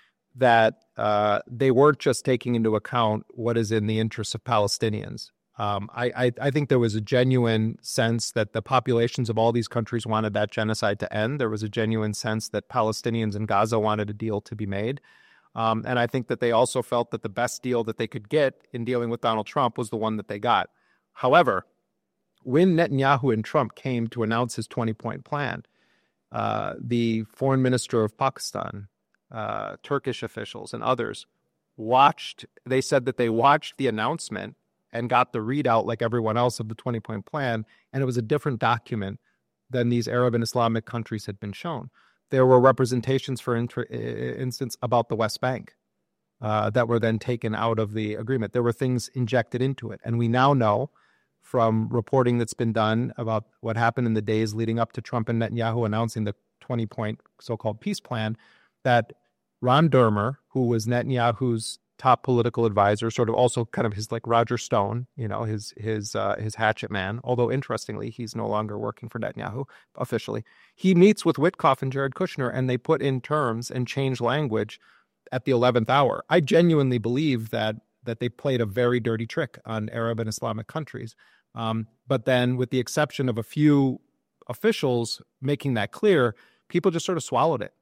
[SPEAKER 1] that uh, they weren't just taking into account what is in the interests of Palestinians. Um, I, I, I think there was a genuine sense that the populations of all these countries wanted that genocide to end. There was a genuine sense that Palestinians in Gaza wanted a deal to be made. Um, and I think that they also felt that the best deal that they could get in dealing with Donald Trump was the one that they got. However, when Netanyahu and Trump came to announce his twenty-point plan, uh, the foreign minister of Pakistan, uh, Turkish officials, and others watched, they said that they watched the announcement and got the readout like everyone else of the twenty-point plan, and it was a different document than these Arab and Islamic countries had been shown. There were representations, for inter- instance, about the West Bank uh, that were then taken out of the agreement. There were things injected into it. And we now know from reporting that's been done about what happened in the days leading up to Trump and Netanyahu announcing the twenty-point so-called peace plan, that Ron Dermer, who was Netanyahu's top political advisor, sort of also kind of his like Roger Stone, you know, his his uh, his hatchet man, although interestingly, he's no longer working for Netanyahu officially. He meets with Witkoff and Jared Kushner, and they put in terms and change language at the eleventh hour. I genuinely believe that that they played a very dirty trick on Arab and Islamic countries. Um, but then, with the exception of a few officials making that clear, people just sort of swallowed it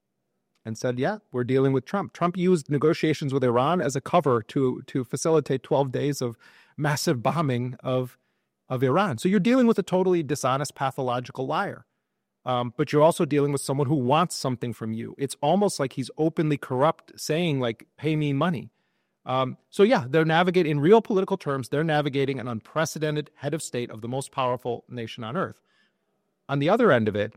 [SPEAKER 1] and said, yeah, we're dealing with Trump. Trump used negotiations with Iran as a cover to to facilitate twelve days of massive bombing of, of Iran. So you're dealing with a totally dishonest, pathological liar. Um, but you're also dealing with someone who wants something from you. It's almost like he's openly corrupt, saying, like, pay me money. Um, so, yeah, they're navigating, in real political terms, they're navigating an unprecedented head of state of the most powerful nation on earth. On the other end of it,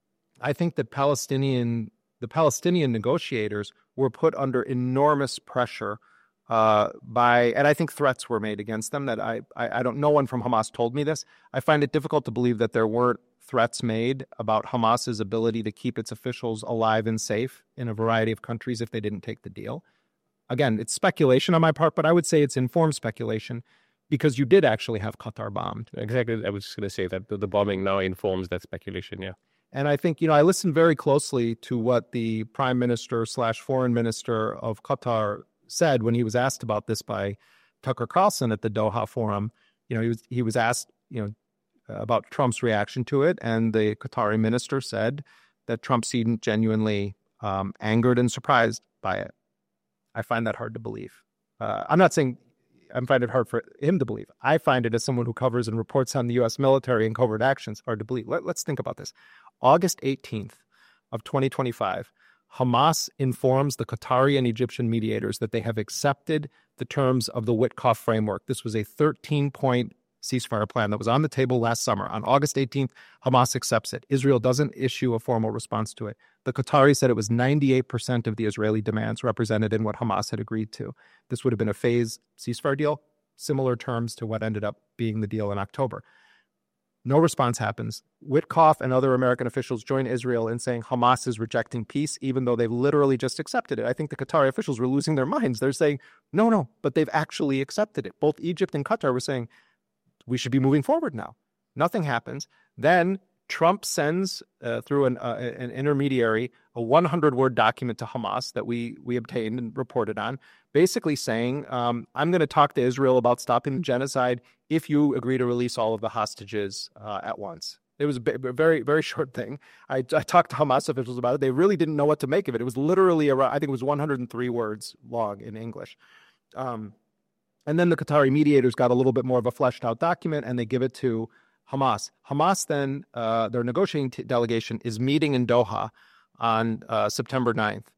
[SPEAKER 1] I think that Palestinian, the Palestinian negotiators were put under enormous pressure uh, by, and I think threats were made against them that I, I, I don't, no one from Hamas told me this. I find it difficult to believe that there weren't threats made about Hamas's ability to keep its officials alive and safe in a variety of countries if they didn't take the deal. Again, it's speculation on my part, but I would say it's informed speculation because you did actually have Qatar bombed.
[SPEAKER 2] Exactly. I was just going to say that the, the bombing now informs that speculation, yeah.
[SPEAKER 1] And I think, you know, I listened very closely to what the prime minister slash foreign minister of Qatar said when he was asked about this by Tucker Carlson at the Doha Forum. You know, he was, he was asked, you know, about Trump's reaction to it, and the Qatari minister said that Trump seemed genuinely um, angered and surprised by it. I find that hard to believe. Uh, I'm not saying I find it hard for him to believe. I find it, as someone who covers and reports on the U S military and covert actions, hard to believe. Let, let's think about this. August eighteenth of twenty twenty-five, Hamas informs the Qatari and Egyptian mediators that they have accepted the terms of the Witkoff framework. This was a thirteen-point ceasefire plan that was on the table last summer. On August eighteenth, Hamas accepts it. Israel doesn't issue a formal response to it. The Qataris said it was ninety-eight percent of the Israeli demands represented in what Hamas had agreed to. This would have been a phased ceasefire deal, similar terms to what ended up being the deal in October. No response happens. Witkoff and other American officials join Israel in saying Hamas is rejecting peace, even though they've literally just accepted it. I think the Qatari officials were losing their minds. They're saying, no, no, but they've actually accepted it. Both Egypt and Qatar were saying, we should be moving forward now. Nothing happens. Then Trump sends uh, through an, uh, an intermediary a one hundred word document to Hamas that we we obtained and reported on, basically saying, um, I'm going to talk to Israel about stopping the genocide if you agree to release all of the hostages uh, at once. It was a very, very short thing. I, I talked to Hamas officials about it. They really didn't know what to make of it. It was literally, around, I think it was one hundred three words long in English. Um, And then the Qatari mediators got a little bit more of a fleshed out document and they give it to Hamas. Hamas then, uh, their negotiating t- delegation is meeting in Doha on uh, September ninth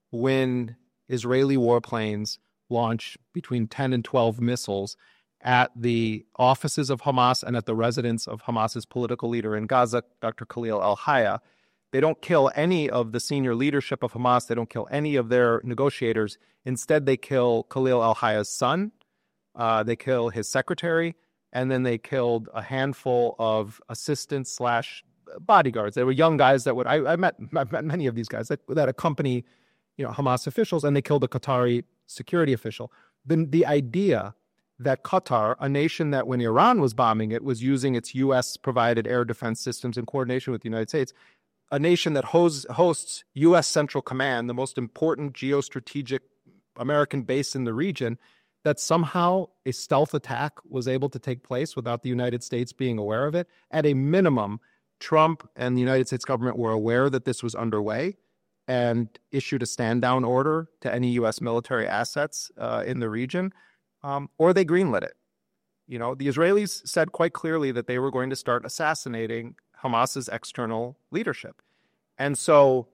[SPEAKER 1] when Israeli warplanes launch between ten and twelve missiles at the offices of Hamas and at the residence of Hamas's political leader in Gaza, Doctor Khalil al-Hayya. They don't kill any of the senior leadership of Hamas. They don't kill any of their negotiators. Instead, they kill Khalil al-Hayya's son. Uh, they kill his secretary, and then they killed a handful of assistants slash bodyguards. They were young guys that would, I, I met, I met many of these guys that, that accompany, you know, Hamas officials, and they killed a Qatari security official. The, the idea that Qatar, a nation that when Iran was bombing it, was using its U S-provided air defense systems in coordination with the United States, a nation that hosts, hosts U S Central Command, the most important geostrategic American base in the region, that somehow a stealth attack was able to take place without the United States being aware of it. At a minimum, Trump and the United States government were aware that this was underway and issued a stand-down order to any U S military assets uh, in the region, um, or they greenlit it. You know, the Israelis said quite clearly that they were going to start assassinating Hamas's external leadership. And so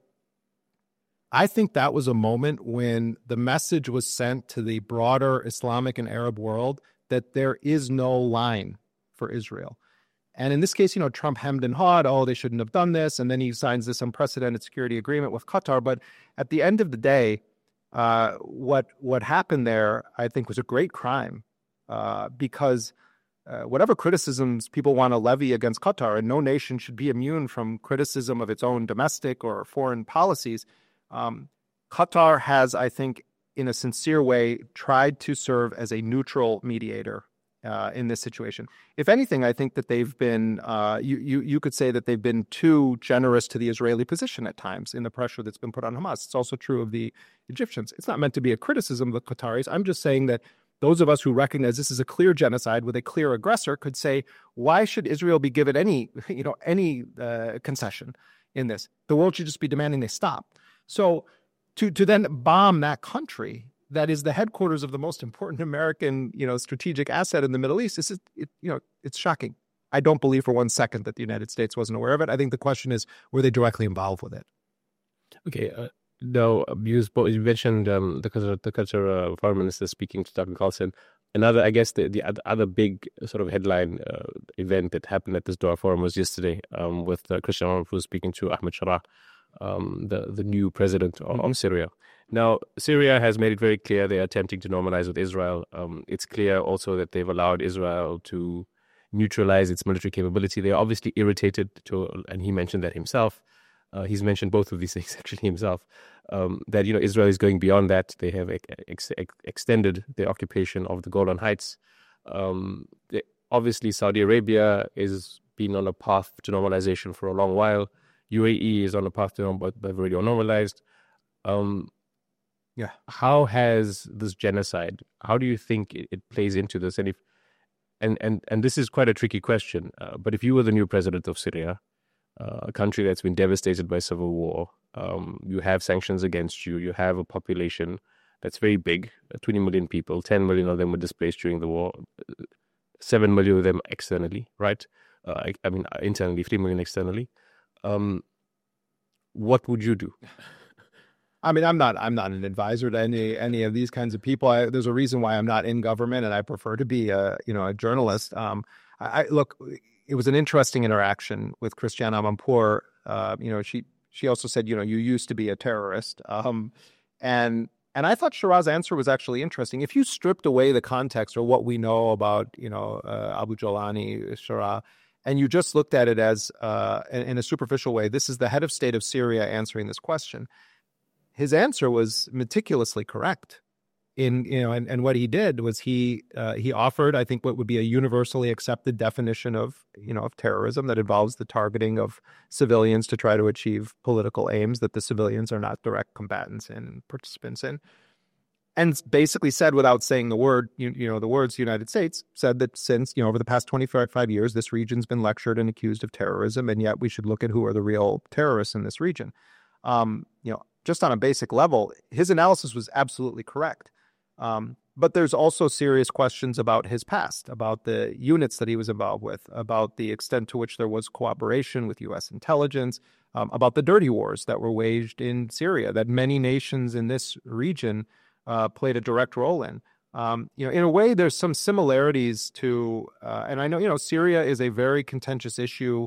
[SPEAKER 1] I think that was a moment when the message was sent to the broader Islamic and Arab world that there is no line for Israel. And in this case, you know, Trump hemmed and hawed, oh, they shouldn't have done this. And then he signs this unprecedented security agreement with Qatar. But at the end of the day, uh, what what happened there, I think, was a great crime uh, because uh, whatever criticisms people want to levy against Qatar, and no nation should be immune from criticism of its own domestic or foreign policies, Um, Qatar has, I think, in a sincere way, tried to serve as a neutral mediator uh, in this situation. If anything, I think that they've been, uh, you, you, you could say that they've been too generous to the Israeli position at times in the pressure that's been put on Hamas. It's also true of the Egyptians. It's not meant to be a criticism of the Qataris. I'm just saying that those of us who recognize this is a clear genocide with a clear aggressor could say, why should Israel be given any, you know, any uh, concession in this? The world should just be demanding they stop. So to to then bomb that country that is the headquarters of the most important American, you know, strategic asset in the Middle East, is, it, you know, it's shocking. I don't believe for one second that the United States wasn't aware of it. I think the question is, were they directly involved with it?
[SPEAKER 2] Okay. Uh, no, you, you mentioned um, the Qatar, the Qatar uh, foreign minister speaking to Tucker Carlson. Another, I guess, the, the other big sort of headline uh, event that happened at this Doha Forum was yesterday um, with uh, Christian Ramaphosa speaking to Ahmed Sharaa, um, the, the new president of, of Syria. Now, Syria has made it very clear they are attempting to normalize with Israel. Um, it's clear also that they've allowed Israel to neutralize its military capability. They are obviously irritated, to, and he mentioned that himself. Uh, he's mentioned both of these things actually himself, um, that, you know, Israel is going beyond that. They have ex- ex- extended their occupation of the Golan Heights. Um, they, obviously, Saudi Arabia is been on a path to normalization for a long while. U A E is on a path to, but they've already normalized. Um, Yeah. How has this genocide, how do you think it, it plays into this? And if, and, and, and this is quite a tricky question, uh, but if you were the new president of Syria, uh, a country that's been devastated by civil war, um, you have sanctions against you, you have a population that's very big, twenty million people, ten million of them were displaced during the war, seven million of them externally, right? Uh, I, I mean, internally, three million externally. Um, what would you do?
[SPEAKER 1] I mean, I'm not. I'm not an advisor to any any of these kinds of people. I, there's a reason why I'm not in government, and I prefer to be a you know a journalist. Um, I, I look. It was an interesting interaction with Christiane Amanpour. Uh, you know, she she also said, you know, you used to be a terrorist, um, and and I thought Sharaa's answer was actually interesting. If you stripped away the context or what we know about, you know, uh, Abu Jolani, Sharaa, and you just looked at it as uh, in, in a superficial way, this is the head of state of Syria answering this question. His answer was meticulously correct. In you know, and, and what he did was he uh, he offered, I think, what would be a universally accepted definition of you know of terrorism that involves the targeting of civilians to try to achieve political aims that the civilians are not direct combatants in and participants in, and basically said, without saying the word, you, you know, the words United States, said that since you know over the past twenty-five years, this region's been lectured and accused of terrorism, and yet we should look at who are the real terrorists in this region. Um, you know. Just on a basic level, his analysis was absolutely correct. Um, but there's also serious questions about his past, about the units that he was involved with, about the extent to which there was cooperation with U S intelligence, um, about the dirty wars that were waged in Syria, that many nations in this region uh, played a direct role in. Um, you know, in a way, there's some similarities to, uh, and I know, you know, Syria is a very contentious issue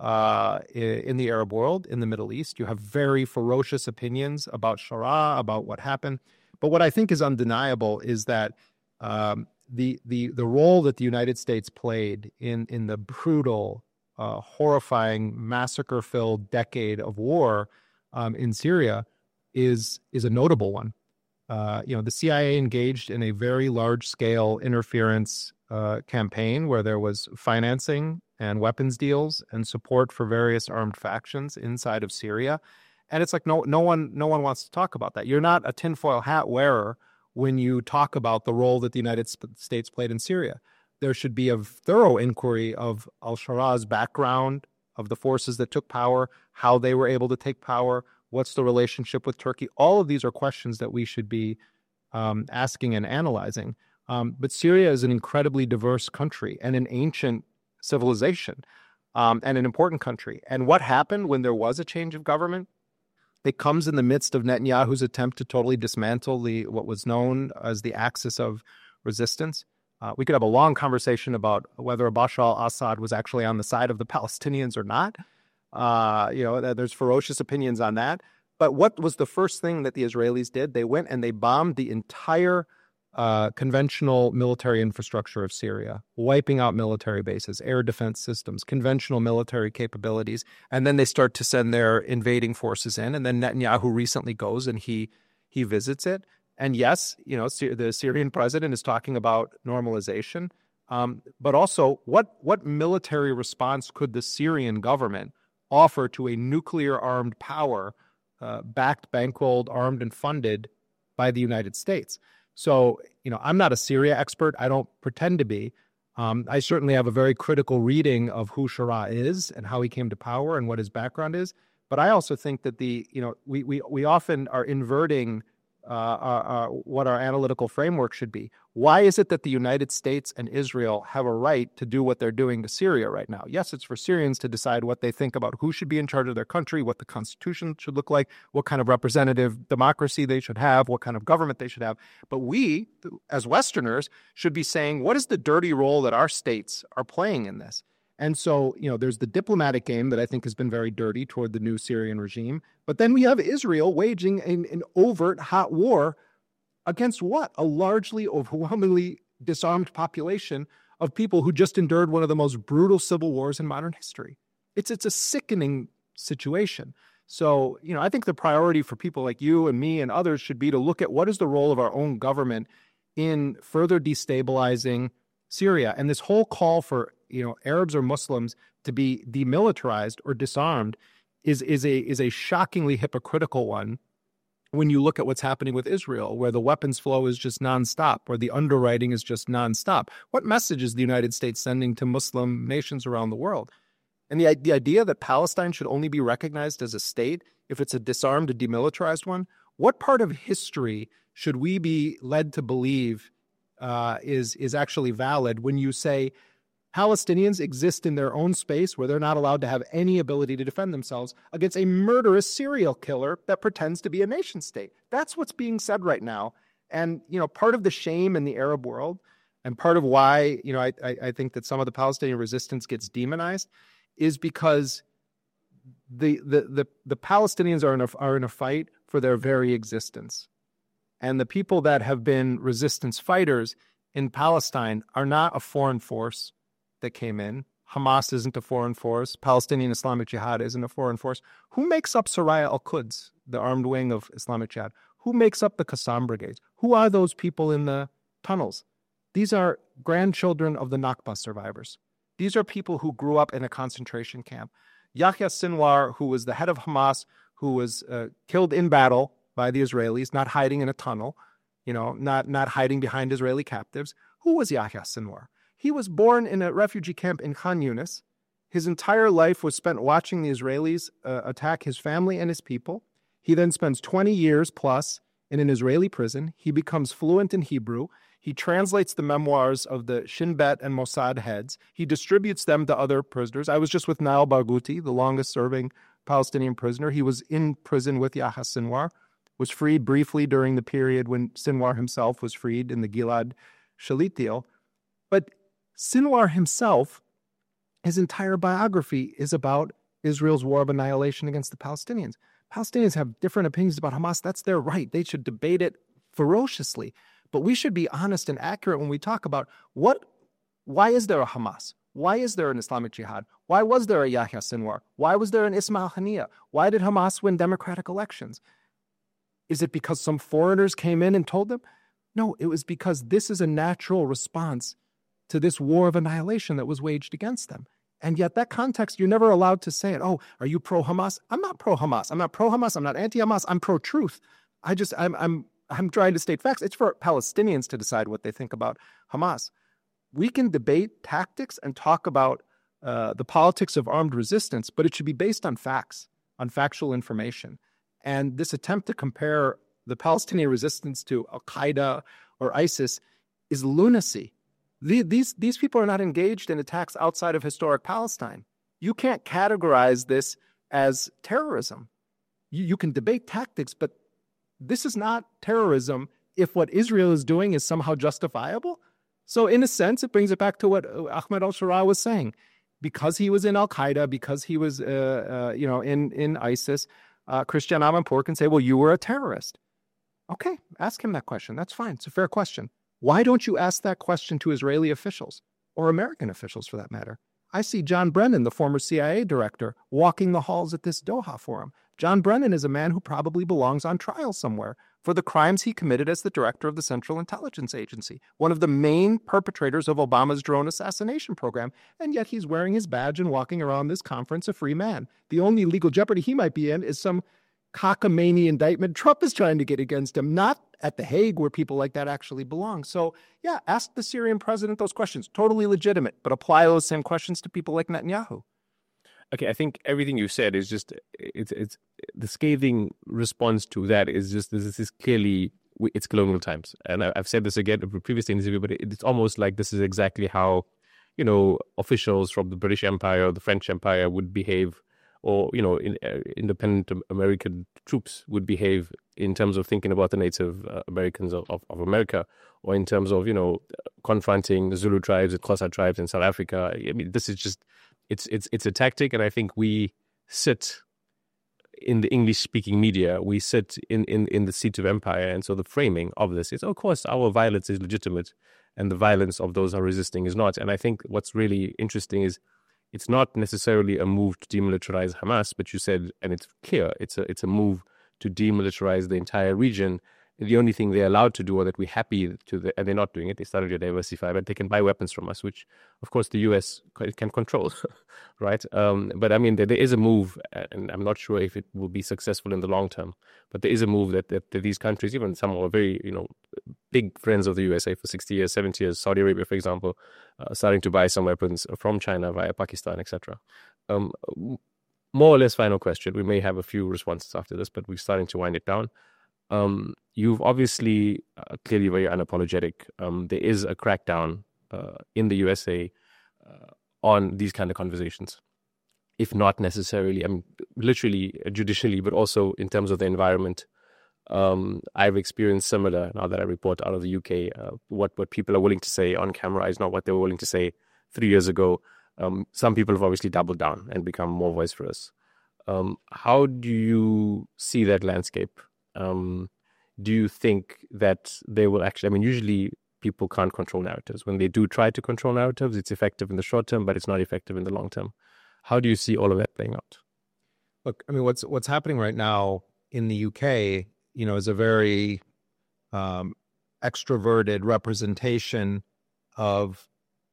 [SPEAKER 1] Uh, in the Arab world, in the Middle East. You have very ferocious opinions about Sharaa, about what happened. But what I think is undeniable is that um, the the the role that the United States played in in the brutal, uh, horrifying, massacre-filled decade of war um, in Syria is is a notable one. Uh, you know, the C I A engaged in a very large-scale interference uh, campaign where there was financing and weapons deals and support for various armed factions inside of Syria. And it's like no no one no one wants to talk about that. You're not a tinfoil hat wearer when you talk about the role that the United States played in Syria. There should be a thorough inquiry of al-Sharaa's background, of the forces that took power, how they were able to take power, what's the relationship with Turkey. All of these are questions that we should be um, asking and analyzing. Um, but Syria is an incredibly diverse country and an ancient civilization um, and an important country. And what happened when there was a change of government? It comes in the midst of Netanyahu's attempt to totally dismantle the what was known as the axis of resistance. Uh, we could have a long conversation about whether Bashar al-Assad was actually on the side of the Palestinians or not. Uh, you know, there's ferocious opinions on that. But what was the first thing that the Israelis did? They went and they bombed the entire Uh, conventional military infrastructure of Syria, wiping out military bases, air defense systems, conventional military capabilities. And then they start to send their invading forces in. And then Netanyahu recently goes and he he visits it. And yes, you know, the Syrian president is talking about normalization. Um, but also, what what military response could the Syrian government offer to a nuclear-armed power, uh, backed, bankrolled, armed, and funded by the United States? So, you know, I'm not a Syria expert. I don't pretend to be. Um, I certainly have a very critical reading of who Sharaa is and how he came to power and what his background is. But I also think that the, you know, we we we often are inverting uh, our, our, what our analytical framework should be. Why is it that the United States and Israel have a right to do what they're doing to Syria right now? Yes, it's for Syrians to decide what they think about who should be in charge of their country, what the constitution should look like, what kind of representative democracy they should have, what kind of government they should have. But we, as Westerners, should be saying, what is the dirty role that our states are playing in this? And so, you know, there's the diplomatic game that I think has been very dirty toward the new Syrian regime. But then we have Israel waging an, an overt hot war against what? A largely overwhelmingly disarmed population of people who just endured one of the most brutal civil wars in modern history. It's it's a sickening situation. So, you know, I think the priority for people like you and me and others should be to look at what is the role of our own government in further destabilizing Syria. And this whole call for, you know, Arabs or Muslims to be demilitarized or disarmed is is a is a shockingly hypocritical one when you look at what's happening with Israel, where the weapons flow is just nonstop, where the underwriting is just nonstop. What message is the United States sending to Muslim nations around the world? And the, the idea that Palestine should only be recognized as a state if it's a disarmed, a demilitarized one, what part of history should we be led to believe uh, is, is actually valid when you say Palestinians exist in their own space where they're not allowed to have any ability to defend themselves against a murderous serial killer that pretends to be a nation state? That's what's being said right now. And, you know, part of the shame in the Arab world and part of why, you know, I, I, I think that some of the Palestinian resistance gets demonized is because the the the, the Palestinians are in a, are in a fight for their very existence. And the people that have been resistance fighters in Palestine are not a foreign force that came in. Hamas isn't a foreign force. Palestinian Islamic Jihad isn't a foreign force. Who makes up Saraya al-Quds, the armed wing of Islamic Jihad? Who makes up the Qassam brigades? Who are those people in the tunnels? These are grandchildren of the Nakba survivors. These are people who grew up in a concentration camp. Yahya Sinwar, who was the head of Hamas, who was uh, killed in battle by the Israelis, not hiding in a tunnel, you know, not, not hiding behind Israeli captives. Who was Yahya Sinwar? He was born in a refugee camp in Khan Yunis. His entire life was spent watching the Israelis uh, attack his family and his people. He then spends twenty years plus in an Israeli prison. He becomes fluent in Hebrew. He translates the memoirs of the Shin Bet and Mossad heads. He distributes them to other prisoners. I was just with Nail Barghouti, the longest-serving Palestinian prisoner. He was in prison with Yahya Sinwar, was freed briefly during the period when Sinwar himself was freed in the Gilad Shalit deal. But Sinwar himself, his entire biography is about Israel's war of annihilation against the Palestinians. Palestinians have different opinions about Hamas. That's their right. They should debate it ferociously. But we should be honest and accurate when we talk about what, why is there a Hamas? Why is there an Islamic Jihad? Why was there a Yahya Sinwar? Why was there an Ismail Haniyeh? Why did Hamas win democratic elections? Is it because some foreigners came in and told them? No, it was because this is a natural response to this war of annihilation that was waged against them. And yet that context, you're never allowed to say it. Oh, are you pro-Hamas? I'm not pro-Hamas. I'm not pro-Hamas. I'm not anti-Hamas. I'm pro-truth. I just, I'm, I'm, I'm trying to state facts. It's for Palestinians to decide what they think about Hamas. We can debate tactics and talk about uh, the politics of armed resistance, but it should be based on facts, on factual information. And this attempt to compare the Palestinian resistance to Al-Qaeda or ISIS is lunacy. The, these, these people are not engaged in attacks outside of historic Palestine. You can't categorize this as terrorism. You, you can debate tactics, but this is not terrorism if what Israel is doing is somehow justifiable. So in a sense, it brings it back to what Ahmed al-Sharaa was saying. Because he was in Al-Qaeda, because he was uh, uh, you know, in, in ISIS, uh, Christian Amanpour can say, well, you were a terrorist. Okay, ask him that question. That's fine. It's a fair question. Why don't you ask that question to Israeli officials, or American officials for that matter? I see John Brennan, the former C I A director, walking the halls at this Doha forum. John Brennan is a man who probably belongs on trial somewhere for the crimes he committed as the director of the Central Intelligence Agency, one of the main perpetrators of Obama's drone assassination program, and yet he's wearing his badge and walking around this conference a free man. The only legal jeopardy he might be in is some cockamamie indictment Trump is trying to get against him, not at The Hague where people like that actually belong. So, yeah, ask the Syrian president those questions. Totally legitimate, but apply those same questions to people like Netanyahu.
[SPEAKER 2] Okay, I think everything you said is just, it's it's the scathing response to that is just, this is clearly, it's colonial times. And I, I've said this again in a previous interview, but it's almost like this is exactly how, you know, officials from the British Empire or the French Empire would behave, or, you know, in, uh, independent American troops would behave in terms of thinking about the Native uh, Americans of, of, of America, or in terms of, you know, confronting the Zulu tribes and Xhosa tribes in South Africa. I mean, this is just, it's it's it's a tactic, and I think we sit in the English-speaking media, we sit in, in, in the seat of empire, and so the framing of this is, of course, our violence is legitimate, and the violence of those who are resisting is not. And I think what's really interesting is, it's not necessarily a move to demilitarize Hamas, but you said, and it's clear, it's a it's a move to demilitarize the entire region. The only thing they're allowed to do, or that we're happy to, the, and they're not doing it, they started to diversify, but they can buy weapons from us, which, of course, the U S can control, right? Um, but I mean, there, there is a move, and I'm not sure if it will be successful in the long term, but there is a move that, that, that these countries, even some are very, you know, big friends of the U S A for sixty years, seventy years, Saudi Arabia, for example, uh, starting to buy some weapons from China via Pakistan, et cetera. Um, more or less final question. We may have a few responses after this, but we're starting to wind it down. Um, you've obviously uh, clearly very unapologetic. Um, there is a crackdown uh, in the U S A uh, on these kind of conversations, if not necessarily, I mean, literally uh, judicially, but also in terms of the environment. Um, I've experienced similar, now that I report out of the U K. Uh, what, what people are willing to say on camera is not what they were willing to say three years ago. Um, some people have obviously doubled down and become more vociferous. Um, how do you see that landscape? Um, do you think that they will actually, I mean, usually people can't control narratives. When they do try to control narratives, it's effective in the short term, but it's not effective in the long term. How do you see all of that playing out?
[SPEAKER 1] Look, I mean, what's what's happening right now in the U K, you know, is a very um, extroverted representation of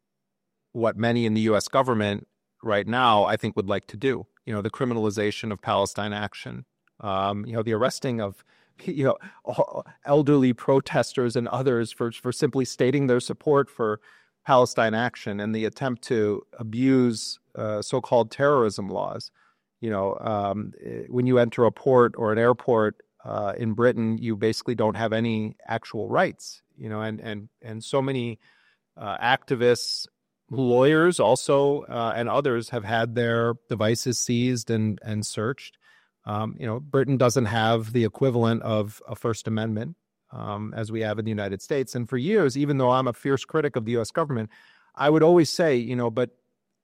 [SPEAKER 1] what many in the U S government right now, I think, would like to do. You know, the criminalization of Palestine action. Um, you know, the arresting of, you know, elderly protesters and others for, for simply stating their support for Palestine action, and the attempt to abuse uh, so-called terrorism laws. You know, um, when you enter a port or an airport uh, in Britain, you basically don't have any actual rights. You know, and and and so many uh, activists, lawyers also, uh, and others have had their devices seized and and searched. Um, you know, Britain doesn't have the equivalent of a First Amendment um, as we have in the United States. And for years, even though I'm a fierce critic of the U S government, I would always say, you know, but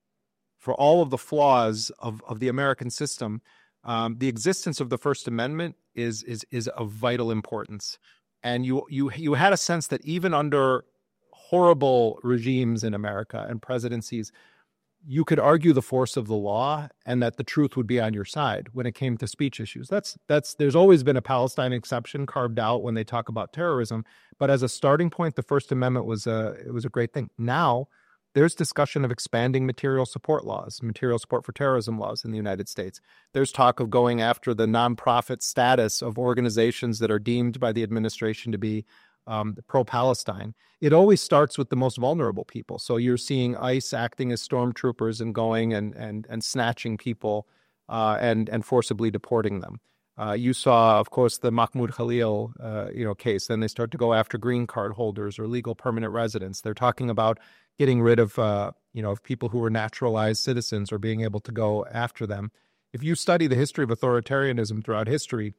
[SPEAKER 1] for all of the flaws of, of the American system, um, the existence of the First Amendment is is is of vital importance. And you you you had a sense that even under horrible regimes in America and presidencies, you could argue the force of the law and that the truth would be on your side when it came to speech issues. That's that's there's always been a Palestine exception carved out when they talk about terrorism, but as a starting point, the First Amendment was a it was a great thing. Now, there's discussion of expanding material support laws, material support for terrorism laws in the United States. There's talk of going after the nonprofit status of organizations that are deemed by the administration to be Um, pro-Palestine. It always starts with the most vulnerable people. So you're seeing ICE acting as stormtroopers and going and and and snatching people uh, and and forcibly deporting them. Uh, you saw, of course, the Mahmoud Khalil uh, you know case. Then they start to go after green card holders or legal permanent residents. They're talking about getting rid of uh, you know of people who were naturalized citizens or being able to go after them. If you study the history of authoritarianism throughout history,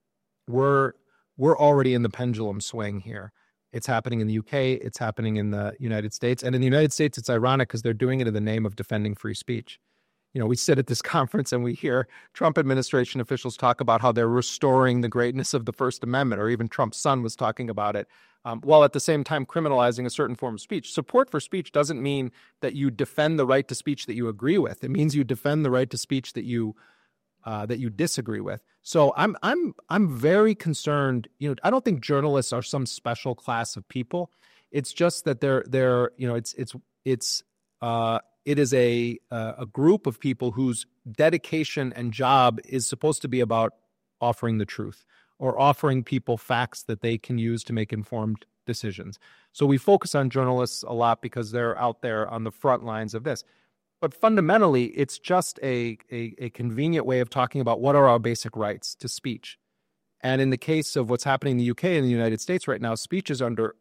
[SPEAKER 1] we're We're already in the pendulum swing here. It's happening in the U K. It's happening in the United States. And in the United States, it's ironic because they're doing it in the name of defending free speech. You know, we sit at this conference and we hear Trump administration officials talk about how they're restoring the greatness of the First Amendment, or even Trump's son was talking about it, um, while at the same time criminalizing a certain form of speech. Support for speech doesn't mean that you defend the right to speech that you agree with. It means you defend the right to speech that you uh, that you disagree with. So I'm I'm I'm very concerned. You know, I don't think journalists are some special class of people. It's just that they're they're you know it's it's it's uh, it is a a group of people whose dedication and job is supposed to be about offering the truth or offering people facts that they can use to make informed decisions. So we focus on journalists a lot because they're out there on the front lines of this. But fundamentally, it's just a, a, a convenient way of talking about what are our basic rights to speech. And in the case of what's happening in the U K and the United States right now, speech is under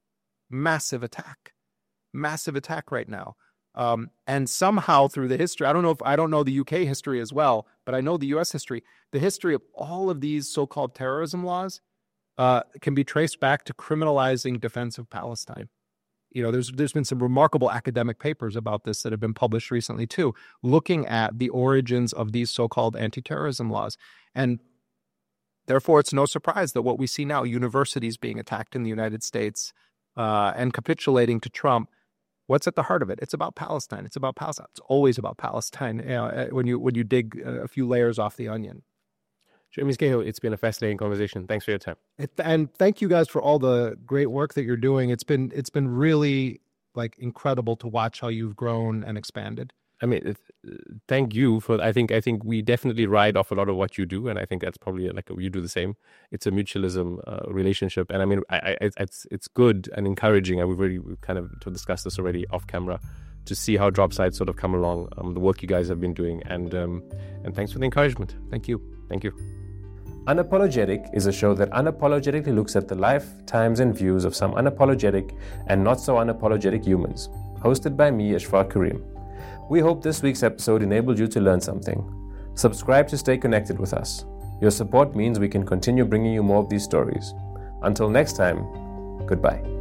[SPEAKER 1] massive attack, massive attack right now. Um, and somehow through the history, I don't know if I don't know the U K history as well, but I know the U S history, the history of all of these so-called terrorism laws uh, can be traced back to criminalizing defense of Palestine. You know, there's there's been some remarkable academic papers about this that have been published recently too, looking at the origins of these so-called anti-terrorism laws. And therefore, it's no surprise that what we see now, universities being attacked in the United States uh, and capitulating to Trump, what's at the heart of it? It's about Palestine. It's about Palestine. It's always about Palestine you know, when you when you dig a few layers off the onion.
[SPEAKER 2] Jeremy Scahill, it's been a fascinating conversation. Thanks for your time.
[SPEAKER 1] It, and thank you guys for all the great work that you're doing. It's been it's been really like incredible to watch how you've grown and expanded.
[SPEAKER 2] I mean, it, thank you for. I think I think we definitely ride off a lot of what you do, and I think that's probably like you do the same. It's a mutualism uh, relationship, and I mean, I, I, it's it's good and encouraging. And we've already we've kind of discussed this already off camera, to see how Dropside sort of come along, um, the work you guys have been doing, and um, and thanks for the encouragement.
[SPEAKER 1] Thank you.
[SPEAKER 2] Thank you.
[SPEAKER 3] Unapologetic is a show that unapologetically looks at the life, times, and views of some unapologetic and not so unapologetic humans. Hosted by me, Ashfaq Karim. We hope this week's episode enabled you to learn something. Subscribe to stay connected with us. Your support means we can continue bringing you more of these stories. Until next time, goodbye.